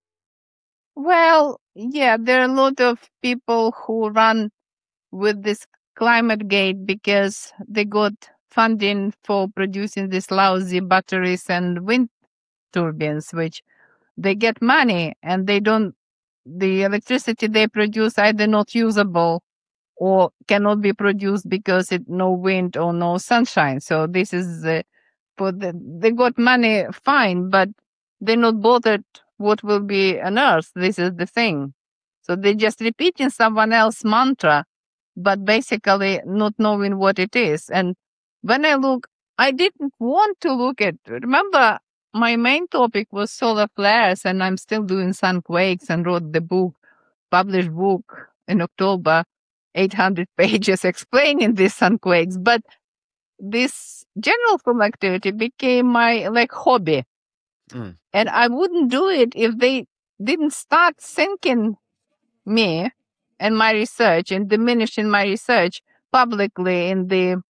Speaker 2: Well, yeah, there are a lot of people who run with this climate gate because they got funding for producing these lousy batteries and wind turbines, which they get money and the electricity they produce either not usable or cannot be produced because it no wind or no sunshine. So this is they got money fine, but they're not bothered what will be on earth. This is the thing. So they're just repeating someone else's mantra, but basically not knowing what it is. And when I didn't want to look at, remember, my main topic was solar flares, and I'm still doing sun quakes and wrote the published book in October, 800 pages explaining these sun quakes. But this general film activity became my hobby.
Speaker 1: Mm.
Speaker 2: And I wouldn't do it if they didn't start sinking me and my research and diminishing my research publicly in the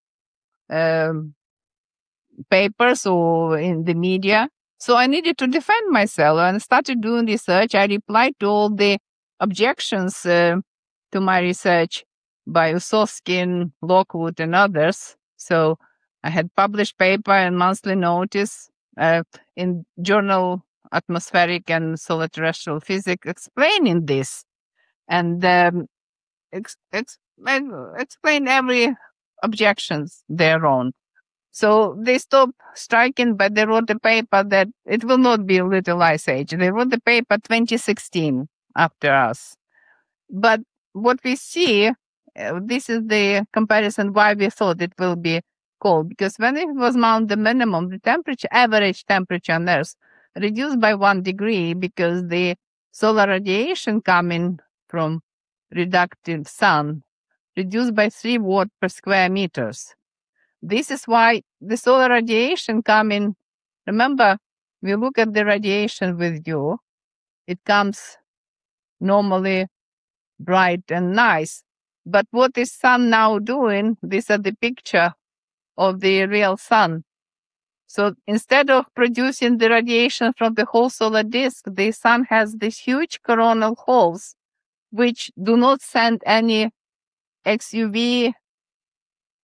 Speaker 2: papers or in the media. So I needed to defend myself and started doing research. I replied to all the objections to my research by Usoskin, Lockwood, and others. So I had published paper and monthly notice in journal Atmospheric and Solar Terrestrial Physics explaining this, and explain every objections thereon. So they stopped striking, but they wrote a paper that it will not be a little ice age. They wrote the paper 2016 after us. But what we see, this is the comparison why we thought it will be cold. Because when it was Mount the minimum, the average temperature on Earth reduced by 1 degree because the solar radiation coming from reductive sun reduced by 3 watt per square meters. This is why the solar radiation coming, remember, we look at the radiation with you, it comes normally bright and nice. But what is sun now doing? These are the picture of the real sun. So instead of producing the radiation from the whole solar disk, the sun has these huge coronal holes, which do not send any XUV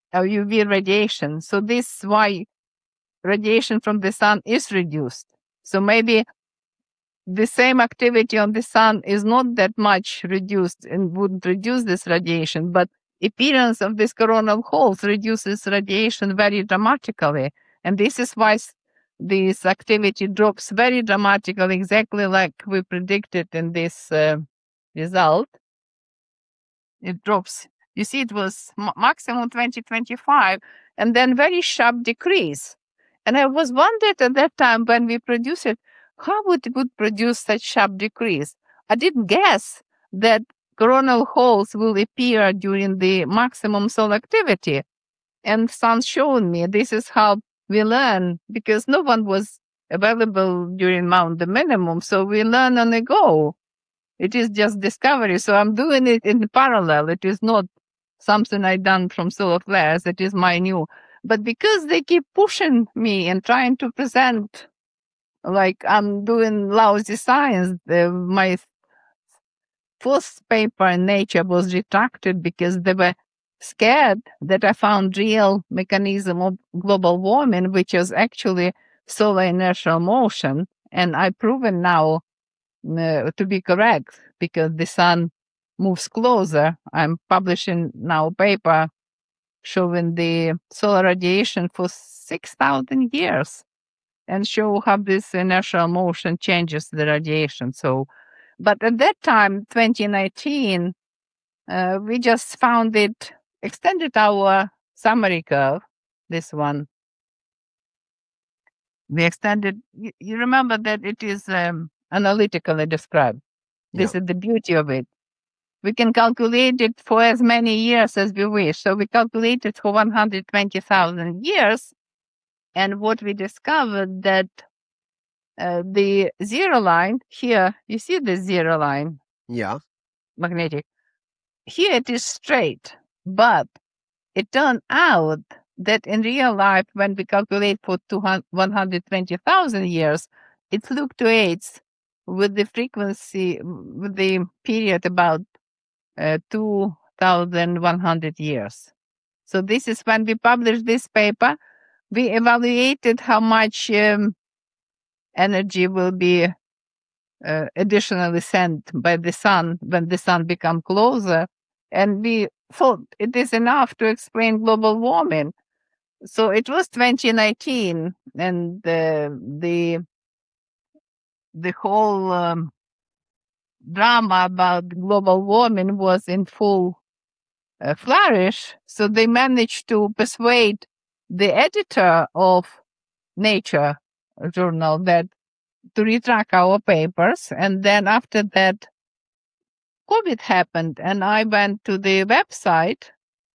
Speaker 2: UV radiation. So this is why radiation from the sun is reduced. So maybe the same activity on the sun is not that much reduced and wouldn't reduce this radiation, but appearance of these coronal holes reduces radiation very dramatically. And this is why this activity drops very dramatically, exactly like we predicted in this result. It drops. You see, it was maximum 2025 and then very sharp decrease. And I was wondered at that time when we produced it, how would it would produce such sharp decrease? I didn't guess that coronal holes will appear during the maximum solar activity. And sun showed me this is how we learn, because no one was available during Mount the Minimum. So we learn on the go. It is just discovery. So I'm doing it in parallel. It is not something I done from solar flares. It is my new. But because they keep pushing me and trying to present like I'm doing lousy science, my first paper in Nature was retracted because they were scared that I found real mechanism of global warming, which is actually solar inertial motion. And I've proven now to be correct because the sun moves closer. I'm publishing now a paper showing the solar radiation for 6,000 years and show how this inertial motion changes the radiation. So, but at that time, 2019, we just found it, extended our summary curve, this one. We extended, you remember that it is analytically described. This is the beauty of it. We can calculate it for as many years as we wish. So we calculated for 120,000 years. And what we discovered that the zero line here, you see the zero line?
Speaker 1: Yeah.
Speaker 2: Magnetic. Here it is straight, but it turned out that in real life, when we calculate for 120,000 years, it fluctuates with the frequency, with the period about 2,100 years. So this is when we published this paper. We evaluated how much energy will be additionally sent by the sun when the sun becomes closer. And we thought it is enough to explain global warming. So it was 2019, and the whole drama about global warming was in full flourish. So they managed to persuade the editor of Nature journal that to retract our papers. And then after that, COVID happened, and I went to the website.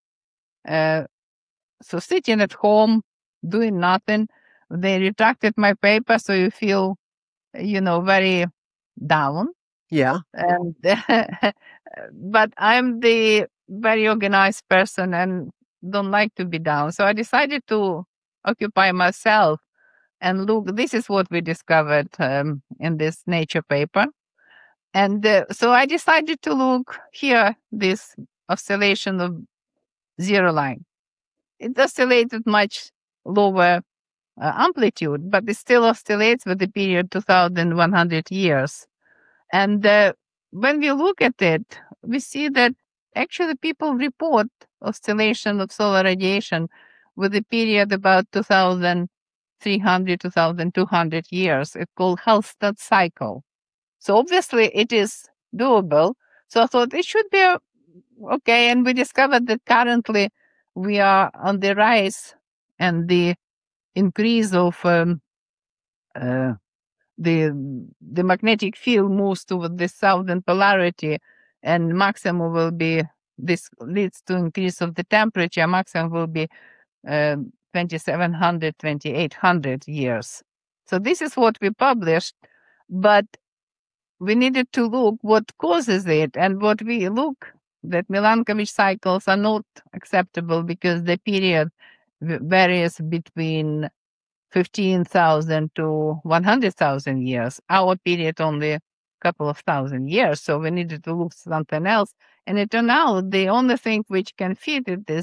Speaker 2: So sitting at home, doing nothing, they retracted my paper. So you feel, very down.
Speaker 1: Yeah.
Speaker 2: And but I'm the very organized person and don't like to be down. So I decided to occupy myself and look. This is what we discovered in this Nature paper. And so I decided to look here, this oscillation of zero line. It oscillated much lower amplitude, but it still oscillates with the period 2,100 years. And when we look at it, we see that actually people report oscillation of solar radiation with a period about 2,300, 2,200 years. It's called Hallstatt cycle. So obviously it is doable. So I thought it should be okay. And we discovered that currently we are on the rise, and the increase of the magnetic field moves toward the southern polarity, and maximum will be, this leads to increase of the temperature. Maximum will be 2,700, 2,800 years. So this is what we published, but we needed to look what causes it, and what we look that Milankovitch cycles are not acceptable because the period varies between 15,000 to 100,000 years. Our period only a couple of thousand years, so we needed to look something else. And it turned out the only thing which can fit it is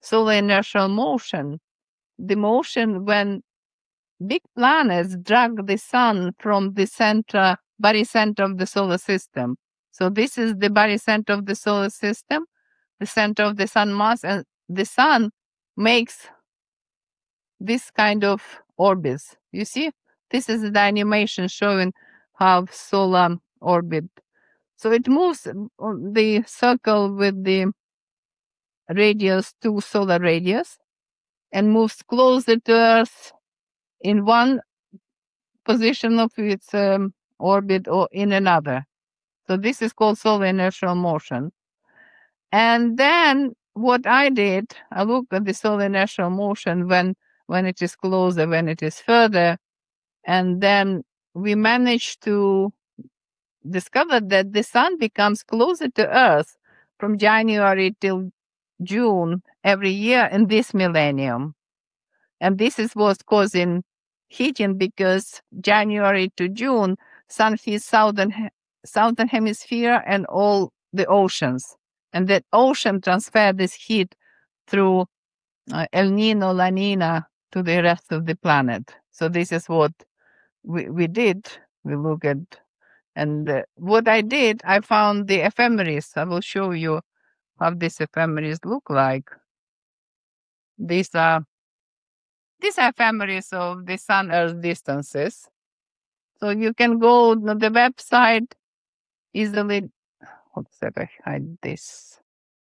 Speaker 2: solar inertial motion, the motion when big planets drag the sun from the barycenter of the solar system. So this is the barycenter of the solar system, the center of the sun mass, and the sun makes this kind of orbits. You see, this is the animation showing how solar orbit. So it moves on the circle with the radius to solar radius and moves closer to Earth in one position of its orbit or in another. So this is called solar inertial motion. And then what I did, I looked at the solar inertial motion when it is closer, when it is further, and then we managed to discover that the sun becomes closer to Earth from January till June every year in this millennium. And this is what's causing heating, because January to June, sun hits southern hemisphere and all the oceans. And that ocean transfer this heat through El Nino, La Nina to the rest of the planet. So this is what we did. We look at, and what I did, I found the ephemeris. I will show you how these ephemeris look like. These are ephemeris of the sun-Earth distances. So you can go to the website easily. Let's see if I hide this.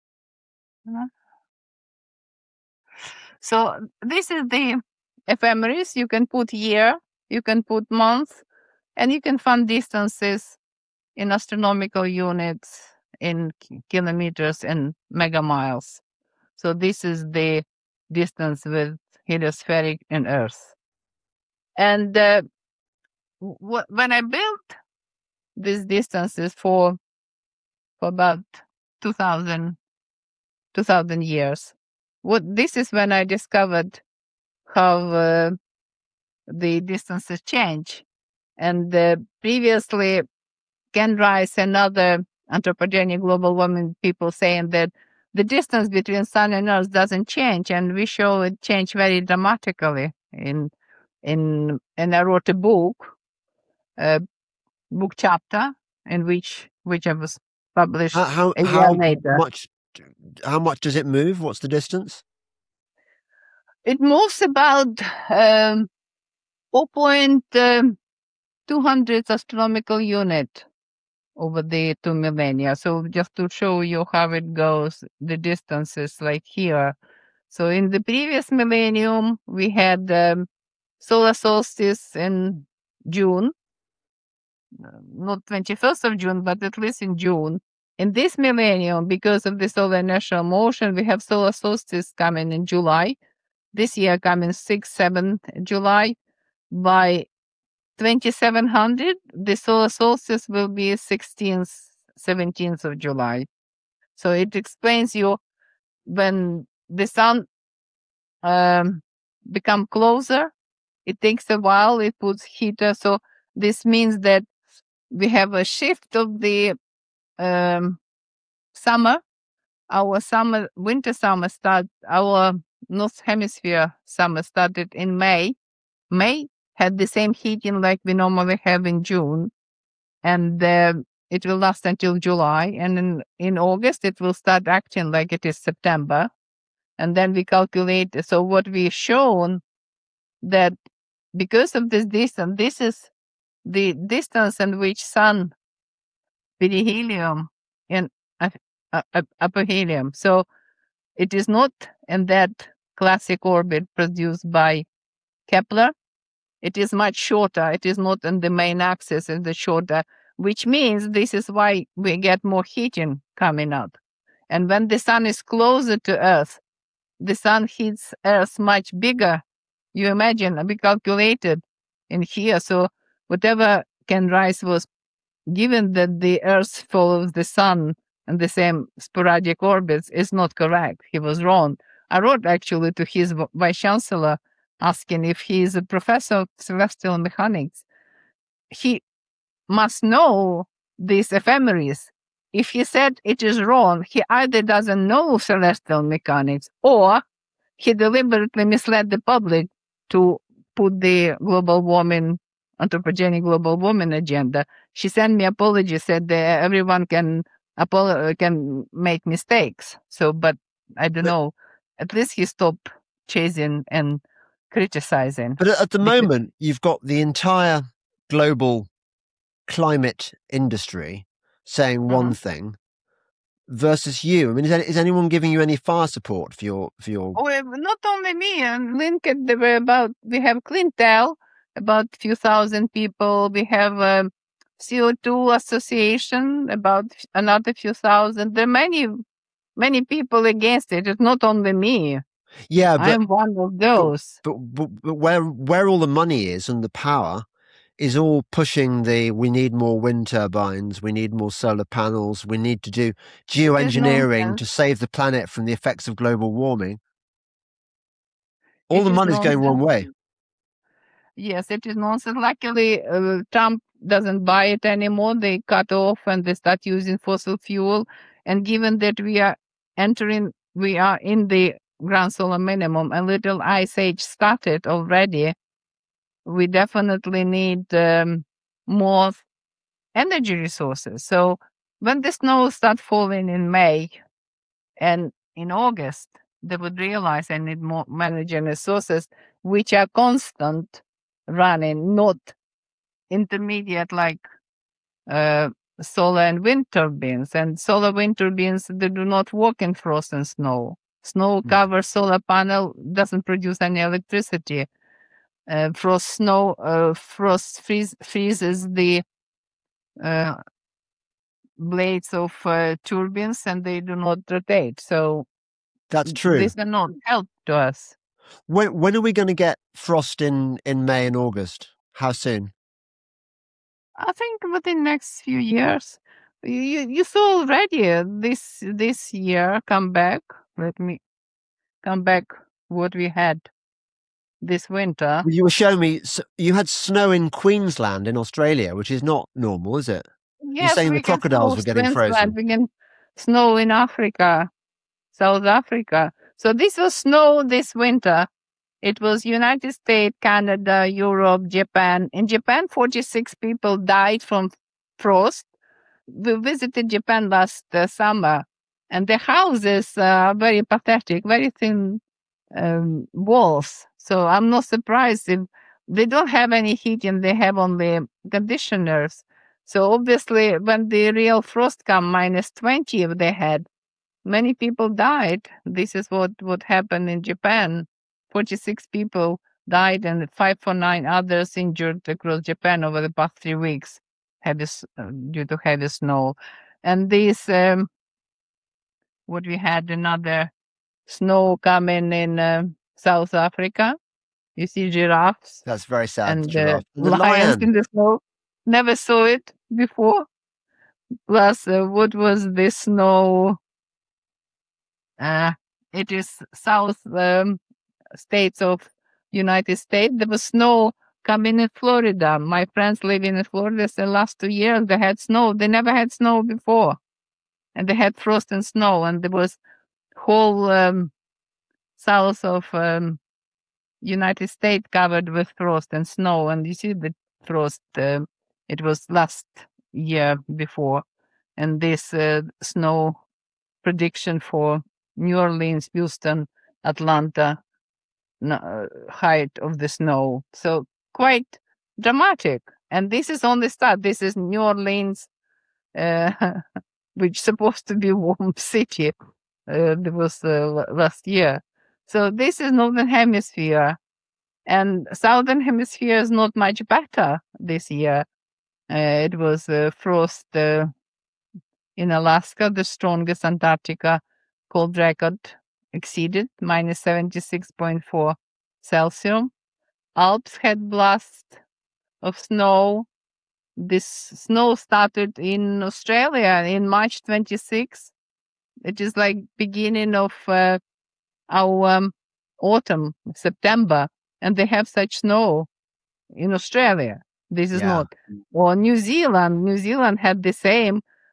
Speaker 2: So this is the ephemeris. You can put year, you can put month, and you can find distances in astronomical units, in kilometers and megamiles. So this is the distance with heliospheric and Earth. And when I built these distances for about 2,000 years, this is when I discovered how the distances change. And previously, Ken Rice and other anthropogenic global warming people saying that the distance between sun and Earth doesn't change, and we show it change very dramatically. And I wrote a book chapter in which I was published a year later.
Speaker 1: How much does it move? What's the distance?
Speaker 2: It moves about 4.200 astronomical unit over the 2 millennia. So just to show you how it goes, the distances like here. So in the previous millennium, we had solar solstice in June, not 21st of June, but at least in June. In this millennium, because of the solar inertial motion, we have solar solstice coming in July. This year coming 6-7 July. By 2700, the solar solstice will be 16th, 17th of July. So it explains you when the sun become closer, it takes a while, it puts heater. So this means that we have a shift of the summer. Our winter summer our North Hemisphere summer started in May. May had the same heating like we normally have in June, and it will last until July. And in August, it will start acting like it is September. And then we calculate. So what we've shown that because of this distance, this is the distance in which sun, perihelium, and apohelium. So it is not in that classic orbit produced by Kepler. It is much shorter. It is not in the main axis, it's the shorter, which means this is why we get more heating coming out. And when the sun is closer to Earth, the sun hits Earth much bigger. You imagine, we calculated in here. So whatever Ken Rice was given that the Earth follows the sun in the same sporadic orbits is not correct. He was wrong. I wrote actually to his vice chancellor asking if he is a professor of celestial mechanics. He must know these ephemeris, if he said it is wrong, he either doesn't know celestial mechanics or he deliberately misled the public to put the global warming, anthropogenic global warming agenda. She sent me apology, said that everyone can make mistakes. So, but I don't know. At least he stopped chasing and criticizing.
Speaker 1: But at the moment, you've got the entire global climate industry saying one thing versus you. I mean, is anyone giving you any fire support for your?
Speaker 2: Oh, not only me. And LinkedIn, we have Clintel, about a few thousand people. We have CO2 Association, about another few thousand. There are many people against it. It's not only me.
Speaker 1: Yeah, but
Speaker 2: I'm one of those.
Speaker 1: But where all the money is and the power is all pushing we need more wind turbines, we need more solar panels, we need to do geoengineering to save the planet from the effects of global warming. All the money's going one way.
Speaker 2: Yes, it is nonsense. Luckily, Trump doesn't buy it anymore. They cut off and they start using fossil fuel. And given that we are in the ground solar minimum, a little ice age started already, we definitely need more energy resources. So when the snow starts falling in May and in August, they would realize I need more energy resources, which are constant running, not intermediate like solar and wind turbines. And solar wind turbines, they do not work in frost and snow. Snow-covered solar panel doesn't produce any electricity. Frost freezes the blades of turbines and they do not rotate. So
Speaker 1: that's true.
Speaker 2: This will not help to us.
Speaker 1: When are we going to get frost in May and August? How soon?
Speaker 2: I think within the next few years. You saw already this year come back. Let me come back what we had this winter.
Speaker 1: You were showing me you had snow in Queensland in Australia, which is not normal, is it?
Speaker 2: Yes,
Speaker 1: you're saying the crocodiles were getting frozen.
Speaker 2: We can snow in Africa, South Africa. So this was snow this winter. It was United States, Canada, Europe, Japan. In Japan, 46 people died from frost. We visited Japan last summer, and the houses are very pathetic, very thin walls. So I'm not surprised if they don't have any heating, they have only conditioners. So obviously, when the real frost come, -20 if they had, many people died. This is what happened in Japan. 46 people died and 549 others injured across Japan over the past 3 weeks due to heavy snow. And this, what we had another snow coming in South Africa. You see giraffes.
Speaker 1: That's very sad.
Speaker 2: And
Speaker 1: the
Speaker 2: lions
Speaker 1: lion
Speaker 2: in the snow. Never saw it before. Plus, what was this snow? It is south states of United States. There was snow coming in Florida. My friends living in Florida said the last 2 years they had snow. They never had snow before. And they had frost and snow. And there was whole south of United States covered with frost and snow. And you see the frost, it was last year before. And this snow prediction for New Orleans, Houston, Atlanta, height of the snow. So quite dramatic. And this is on the start. This is New Orleans, which is supposed to be a warm city. It was last year. So this is Northern Hemisphere. And Southern Hemisphere is not much better this year. It was frost in Alaska, the strongest. Antarctica cold record exceeded -76.4 Celsius. Alps had blast of snow. This snow started in Australia in March 26. It is like beginning of our autumn, September, and they have such snow in Australia. This is not. Or New Zealand. New Zealand had the same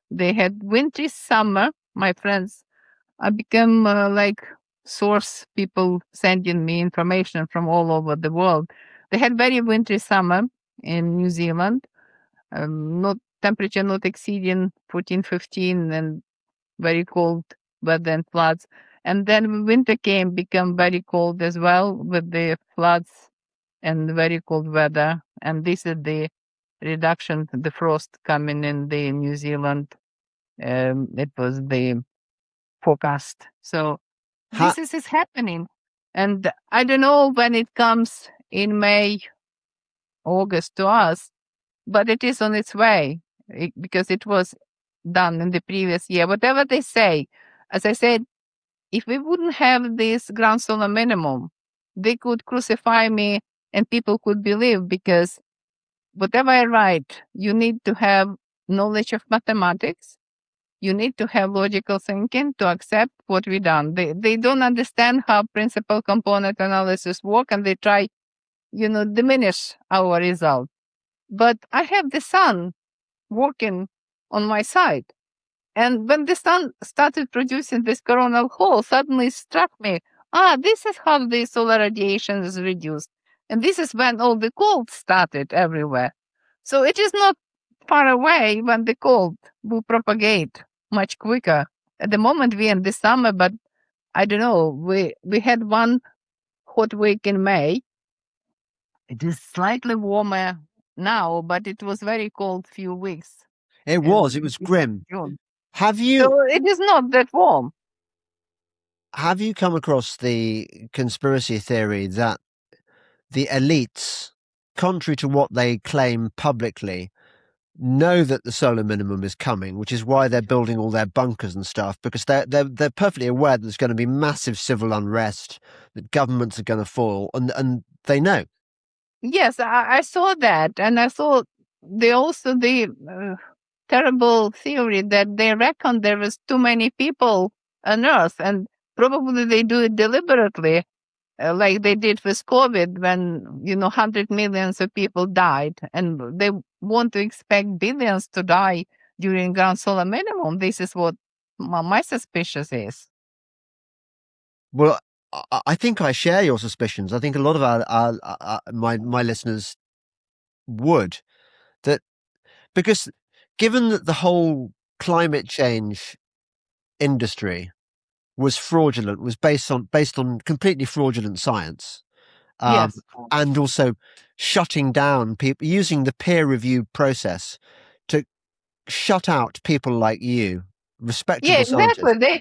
Speaker 2: They had wintry summer. My friends, I became like source people sending me information from all over the world. They had very wintry summer in New Zealand, not temperature not exceeding 14, 15, and very cold weather and floods. And then when winter came, become very cold as well with the floods and very cold weather. And this is the reduction, the frost coming in the New Zealand. It was the forecast. So
Speaker 1: Ha-
Speaker 2: this is happening. And I don't know when it comes in May, August to us, but it is on its way because it was done in the previous year. Whatever they say, as I said, if we wouldn't have this ground solar minimum, they could crucify me and people could believe, because whatever I write, you need to have knowledge of mathematics. You need to have logical thinking to accept what we done. They don't understand how principal component analysis work, and they try, diminish our result. But I have the sun working on my side. And when the sun started producing this coronal hole, suddenly it struck me, this is how the solar radiation is reduced. And this is when all the cold started everywhere. So it is not far away when the cold will propagate much quicker. At the moment we're in the summer, but I don't know, we had one hot week in May. It is slightly warmer now, but it was very cold few weeks.
Speaker 1: It was grim.
Speaker 2: June.
Speaker 1: Have you
Speaker 2: So it is not that warm.
Speaker 1: have you come across the conspiracy theory that the elites, contrary to what they claim publicly, know that the solar minimum is coming, which is why they're building all their bunkers and stuff, because they're perfectly aware that there's going to be massive civil unrest, that governments are going to fall, and they know.
Speaker 2: Yes, I saw that, and I saw the terrible theory that they reckon there was too many people on Earth, and probably they do it deliberately, like they did with COVID, when 100 millions of people died, and they want to expect billions to die during ground solar minimum. This is what my suspicion is.
Speaker 1: Well, I think I share your suspicions. I think a lot of my listeners would, that because given that the whole climate change industry was fraudulent, was based on completely fraudulent science,
Speaker 2: Yes.
Speaker 1: and also shutting down people, using the peer review process to shut out people like you, respectable
Speaker 2: Yeah,
Speaker 1: scientists.
Speaker 2: exactly.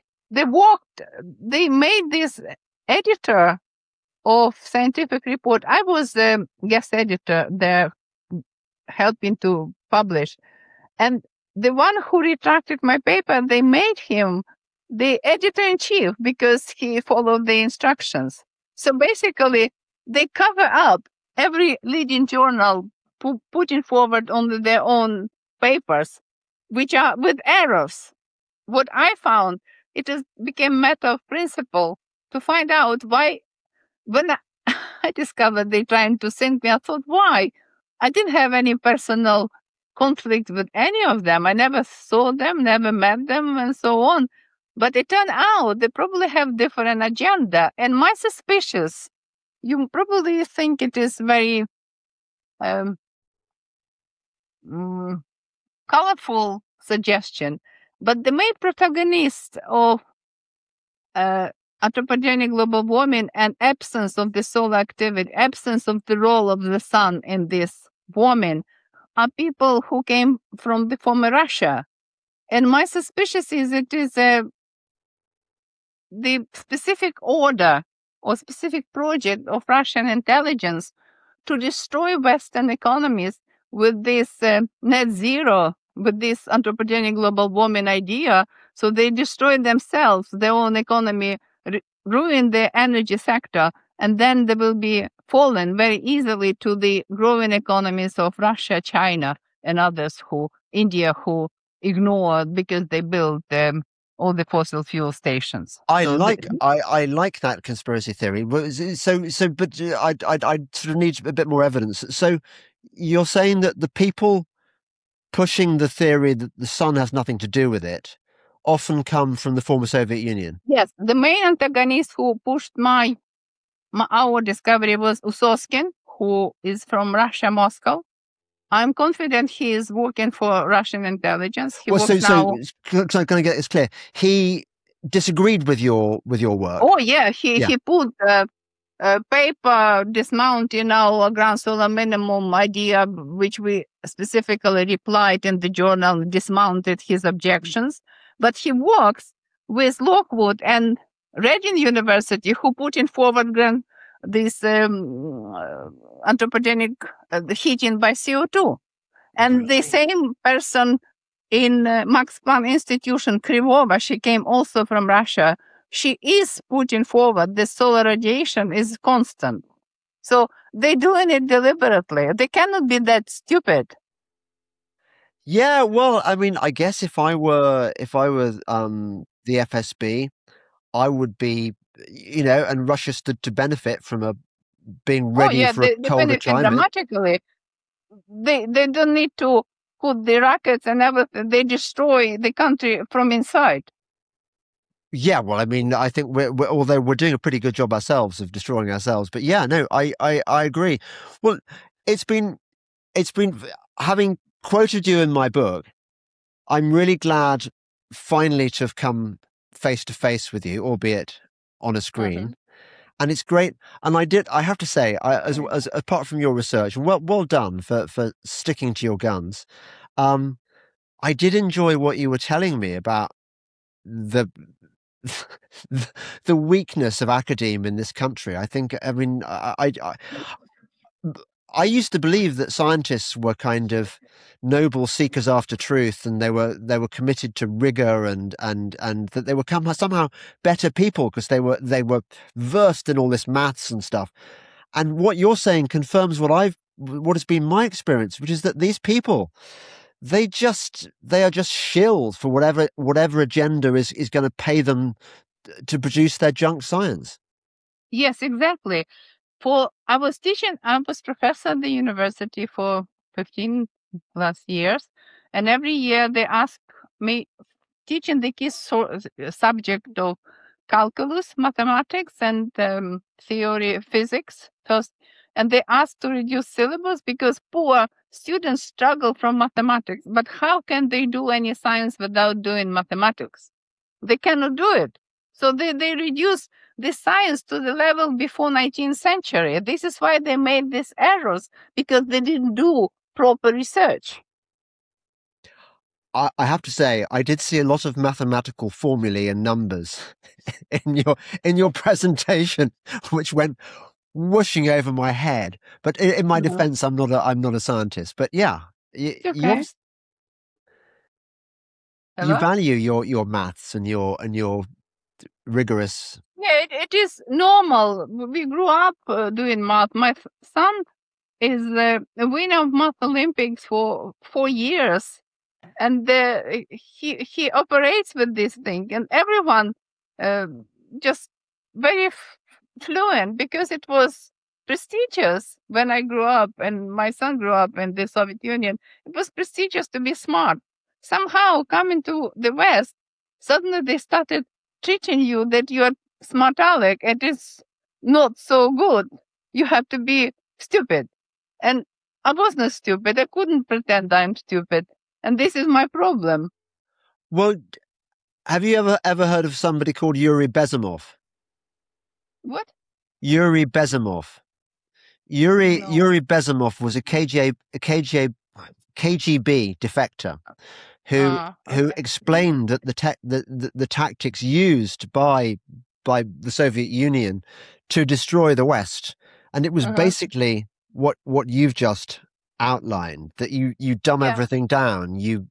Speaker 2: They made this editor of scientific report. I was a guest editor there, helping to publish. And the one who retracted my paper, they made him the editor-in-chief because he followed the instructions. So basically, they cover up every leading journal putting forward only their own papers, which are with errors. What I found, it became matter of principle to find out why. When I discovered they trying to sink me, I thought, why? I didn't have any personal conflict with any of them. I never saw them, never met them, and so on. But it turned out they probably have different agenda. And my suspicious, you probably think it is very colorful suggestion, but the main protagonist of anthropogenic global warming and absence of the solar activity, absence of the role of the sun in this warming, are people who came from the former Russia. And my suspicion is it is the specific order or specific project of Russian intelligence to destroy Western economies with this net zero, with this anthropogenic global warming idea. So they destroy themselves, their own economy, ruin the energy sector, and then they will be fallen very easily to the growing economies of Russia, China, and others India, who ignored because they built all the fossil fuel stations.
Speaker 1: I like that conspiracy theory. But I sort of need a bit more evidence. So you're saying that the people pushing the theory that the sun has nothing to do with it often come from the former Soviet Union.
Speaker 2: Yes, the main antagonist who pushed our discovery was Usoskin, who is from Russia, Moscow. I'm confident he is working for Russian intelligence. He works now.
Speaker 1: So I'm going to get this clear. He disagreed with your work.
Speaker 2: Oh yeah, he put a paper dismounting our ground solar minimum idea, which we specifically replied in the journal, dismounted his objections. But he works with Lockwood and Reading University, who putting forward this anthropogenic heating by CO2. And the same person in Max Planck Institution, Krivova, she came also from Russia. She is putting forward the solar radiation is constant. So they're doing it deliberately. They cannot be that stupid.
Speaker 1: Yeah, well, I mean, I guess if I were the FSB, I would be, and Russia stood to benefit from being ready for a colder climate.
Speaker 2: Dramatically. They don't need to put the rockets and everything. They destroy the country from inside.
Speaker 1: Yeah, well, I mean, I think although we're doing a pretty good job ourselves of destroying ourselves, but yeah, no, I agree. Well, it's been having quoted you in my book, I'm really glad finally to have come face to face with you, albeit on a screen. Mm-hmm. And it's great. And I have to say, as apart from your research, well done for sticking to your guns. I did enjoy what you were telling me about the weakness of academe in this country. I think, I mean, I used to believe that scientists were kind of noble seekers after truth, and they were committed to rigor, and that they were somehow better people because they were versed in all this maths and stuff. And what you're saying confirms what has been my experience, which is that these people, they are just shills for whatever agenda is going to pay them to produce their junk science.
Speaker 2: Yes, exactly. I was professor at the university for 15 plus years, and every year they ask me teaching the key subject of calculus, mathematics, and theory physics first, and they ask to reduce syllabus because poor students struggle from mathematics. But how can they do any science without doing mathematics? They cannot do it. So they reduce the science to the level before 19th century. This is why they made these errors, because they didn't do proper research.
Speaker 1: I have to say, I did see a lot of mathematical formulae and numbers in your presentation, which went whooshing over my head. But in my defense, I'm not a scientist. But yeah, you value your maths and your rigorous.
Speaker 2: Yeah, it is normal. We grew up doing math. My son is a winner of Math Olympics for 4 years, and he operates with this thing, and everyone just very fluent because it was prestigious when I grew up and my son grew up in the Soviet Union. It was prestigious to be smart. Somehow coming to the West, suddenly they started teaching you that you are smart aleck. It is not so good. You have to be stupid. And I was not stupid. I couldn't pretend I'm stupid. And this is my problem.
Speaker 1: Well, have you ever heard of somebody called Yuri Bezemov?
Speaker 2: What?
Speaker 1: Yuri Bezemov. Yuri Bezemov was a KGB defector who explained that the tactics used by the Soviet Union to destroy the West, and it was basically what you've just outlined, that you dumb everything down, you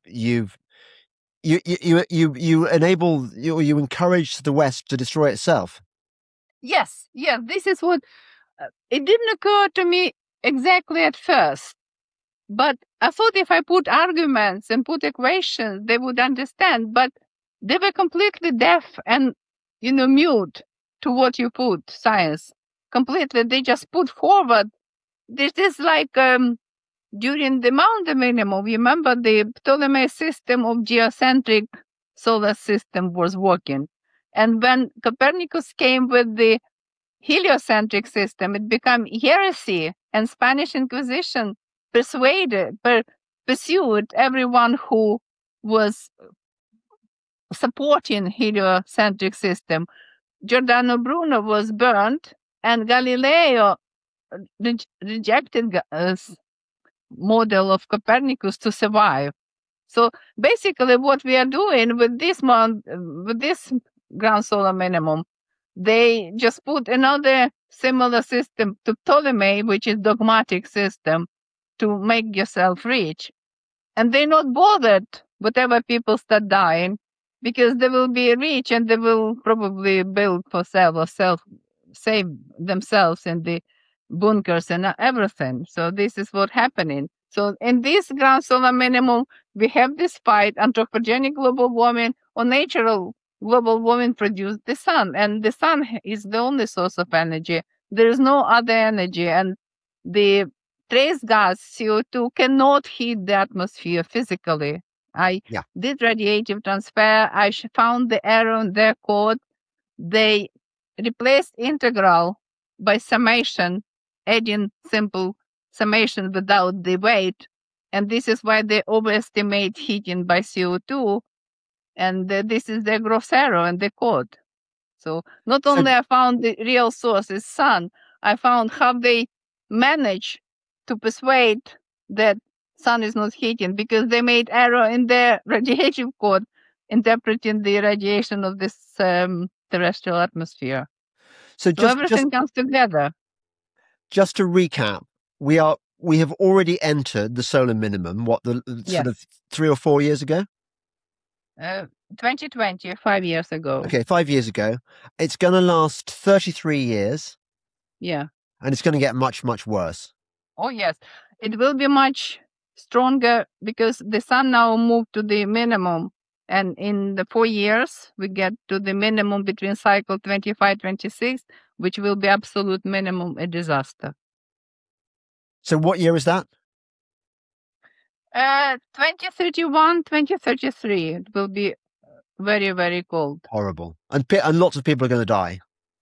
Speaker 1: enable you encourage the West to destroy itself.
Speaker 2: Yes, this is what it didn't occur to me exactly at first. But I thought if I put arguments and put equations, they would understand. But they were completely deaf and, mute to what you put, science. Completely. They just put forward. This is like during the Mount Minimum, remember the Ptolemy system of geocentric solar system was working. And when Copernicus came with the heliocentric system, it became heresy, and Spanish Inquisition pursued everyone who was supporting heliocentric system. Giordano Bruno was burned, and Galileo rejected model of Copernicus to survive. So basically, what we are doing with this ground solar minimum, they just put another similar system to Ptolemy, which is dogmatic system, to make yourself rich. And they're not bothered whatever people start dying, because they will be rich and they will probably build for save themselves in the bunkers and everything. So this is what's happening. So in this ground solar minimum, we have this fight: anthropogenic global warming or natural global warming produced the sun, and the sun is the only source of energy. There is no other energy, and the trace gas CO2 cannot heat the atmosphere physically. I did radiative transfer. I found the error in their code. They replaced integral by summation, adding simple summation without the weight. And this is why they overestimate heating by CO2. And this is the gross error in the code. So not only I found the real source is sun, I found how they manage to persuade that sun is not heating, because they made error in their radiation code interpreting the radiation of this terrestrial atmosphere. So everything comes together.
Speaker 1: Just to recap, we have already entered the solar minimum. Sort of 3 or 4 years ago?
Speaker 2: 2020, 5 years ago.
Speaker 1: Okay, 5 years ago. It's going to last 33 years.
Speaker 2: Yeah.
Speaker 1: And it's going to get much, much worse.
Speaker 2: Oh, yes. It will be much stronger because the sun now moved to the minimum. And in the 4 years, we get to the minimum between cycle 25-26, which will be absolute minimum, a disaster.
Speaker 1: So what year is that?
Speaker 2: 2031, 2033. It will be very, very cold.
Speaker 1: Horrible. And lots of people are going to die.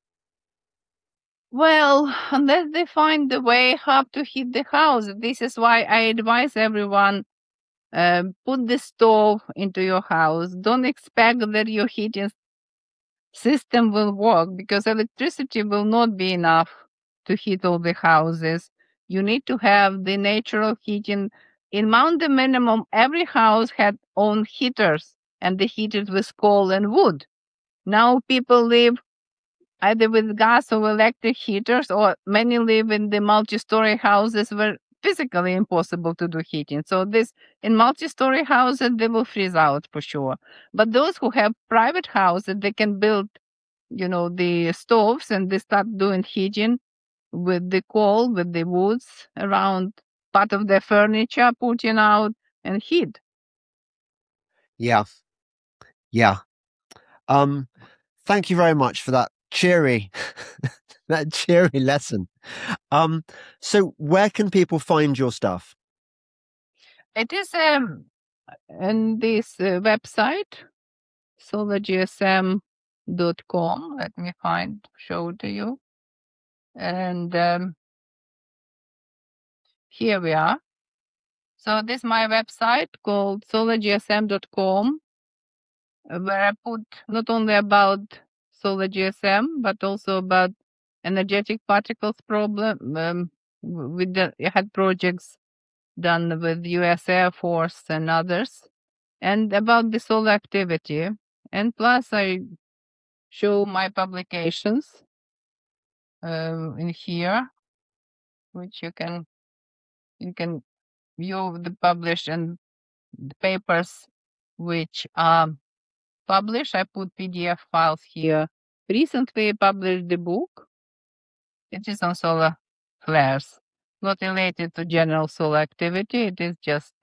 Speaker 2: Well, unless they find the way how to heat the house. This is why I advise everyone, put the stove into your house. Don't expect that your heating system will work, because electricity will not be enough to heat all the houses. You need to have the natural heating. In Mount Minimum, every house had own heaters, and they heated with coal and wood. Now people live either with gas or electric heaters, or many live in the multi-story houses where physically impossible to do heating. So in multi-story houses, they will freeze out for sure. But those who have private houses, they can build, the stoves, and they start doing heating with the coal, with the woods around part of their furniture, putting out and heat.
Speaker 1: Yeah. Yeah. Thank you very much for that cheery lesson. So where can people find your stuff?
Speaker 2: It is in this website, solargsm.com. Let me show it to you. And here we are. So this is my website called solargsm.com, where I put not only about solar GSM, but also about energetic particles problem. I had projects done with U.S. Air Force and others, and about the solar activity. And plus, I show my publications in here, which you can view the published and the papers which are published. I put PDF files here. Recently I published the book. It is on solar flares, not related to general solar activity. It is just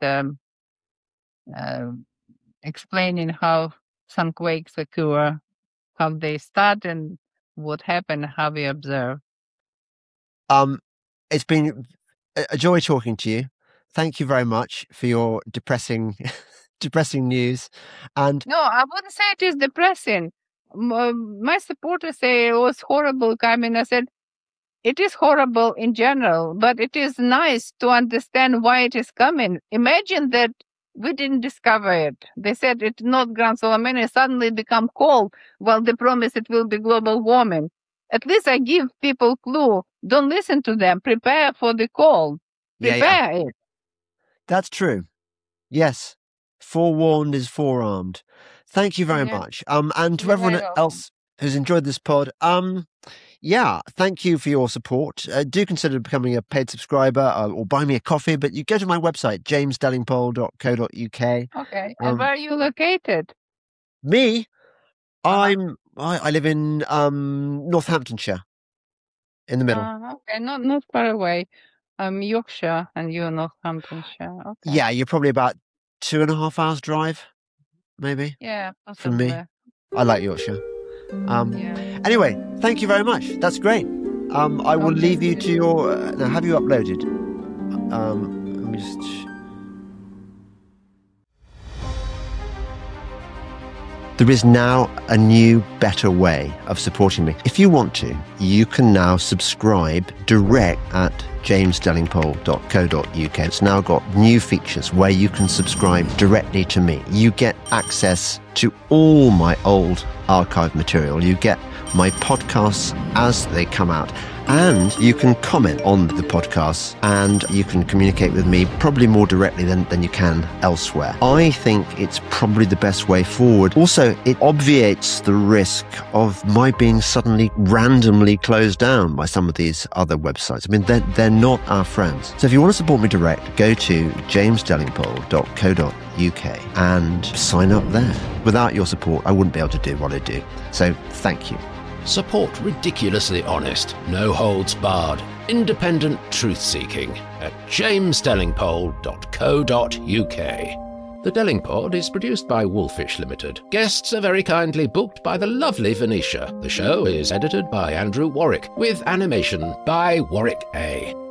Speaker 2: explaining how sun quakes occur, how they start, and what happened, how we observe.
Speaker 1: It's been a joy talking to you. thank you very much for your depressing news. And
Speaker 2: No, I wouldn't say it is depressing. My supporters say it was horrible coming. I said, it is horrible in general, but it is nice to understand why it is coming. Imagine that we didn't discover it. They said it's not Grand Solomon, suddenly become cold, while they promise it will be global warming. At least I give people clue. Don't listen to them. Prepare for the cold. Prepare it.
Speaker 1: That's true. Yes. Forewarned is forearmed. Thank you very much. And to
Speaker 2: You're
Speaker 1: everyone
Speaker 2: very welcome.
Speaker 1: else who's enjoyed this pod, thank you for your support. Do consider becoming a paid subscriber or buy me a coffee, but you go to my website, jamesdellingpole.co.uk.
Speaker 2: Okay. And where are you located?
Speaker 1: Me? I live in Northamptonshire, in the middle.
Speaker 2: Okay, not far away. Yorkshire and you're Northamptonshire. Okay.
Speaker 1: Yeah, you're probably about 2.5 hours drive, maybe.
Speaker 2: Yeah,
Speaker 1: from me.
Speaker 2: possibly.
Speaker 1: I like Yorkshire.
Speaker 2: Yeah.
Speaker 1: Anyway, thank you very much. That's great. I will
Speaker 2: Okay.
Speaker 1: leave you to your. Now, have you uploaded? Let me just. There is now a new, better way of supporting me. If you want to, you can now subscribe direct at jamesdellingpole.co.uk. It's now got new features where you can subscribe directly to me. You get access to all my old archive material. You get my podcasts as they come out. And you can comment on the podcasts and you can communicate with me probably more directly than you can elsewhere. I think it's probably the best way forward. Also, it obviates the risk of my being suddenly randomly closed down by some of these other websites. I mean, they're not our friends. So if you want to support me direct, go to jamesdellingpole.co.uk and sign up there. Without your support, I wouldn't be able to do what I do. So thank you.
Speaker 3: Support ridiculously honest, no holds barred, independent truth-seeking at jamesdellingpole.co.uk. The Delling Pod is produced by Wolfish Limited. Guests are very kindly booked by the lovely Venetia. The show is edited by Andrew Warwick, with animation by Warwick A.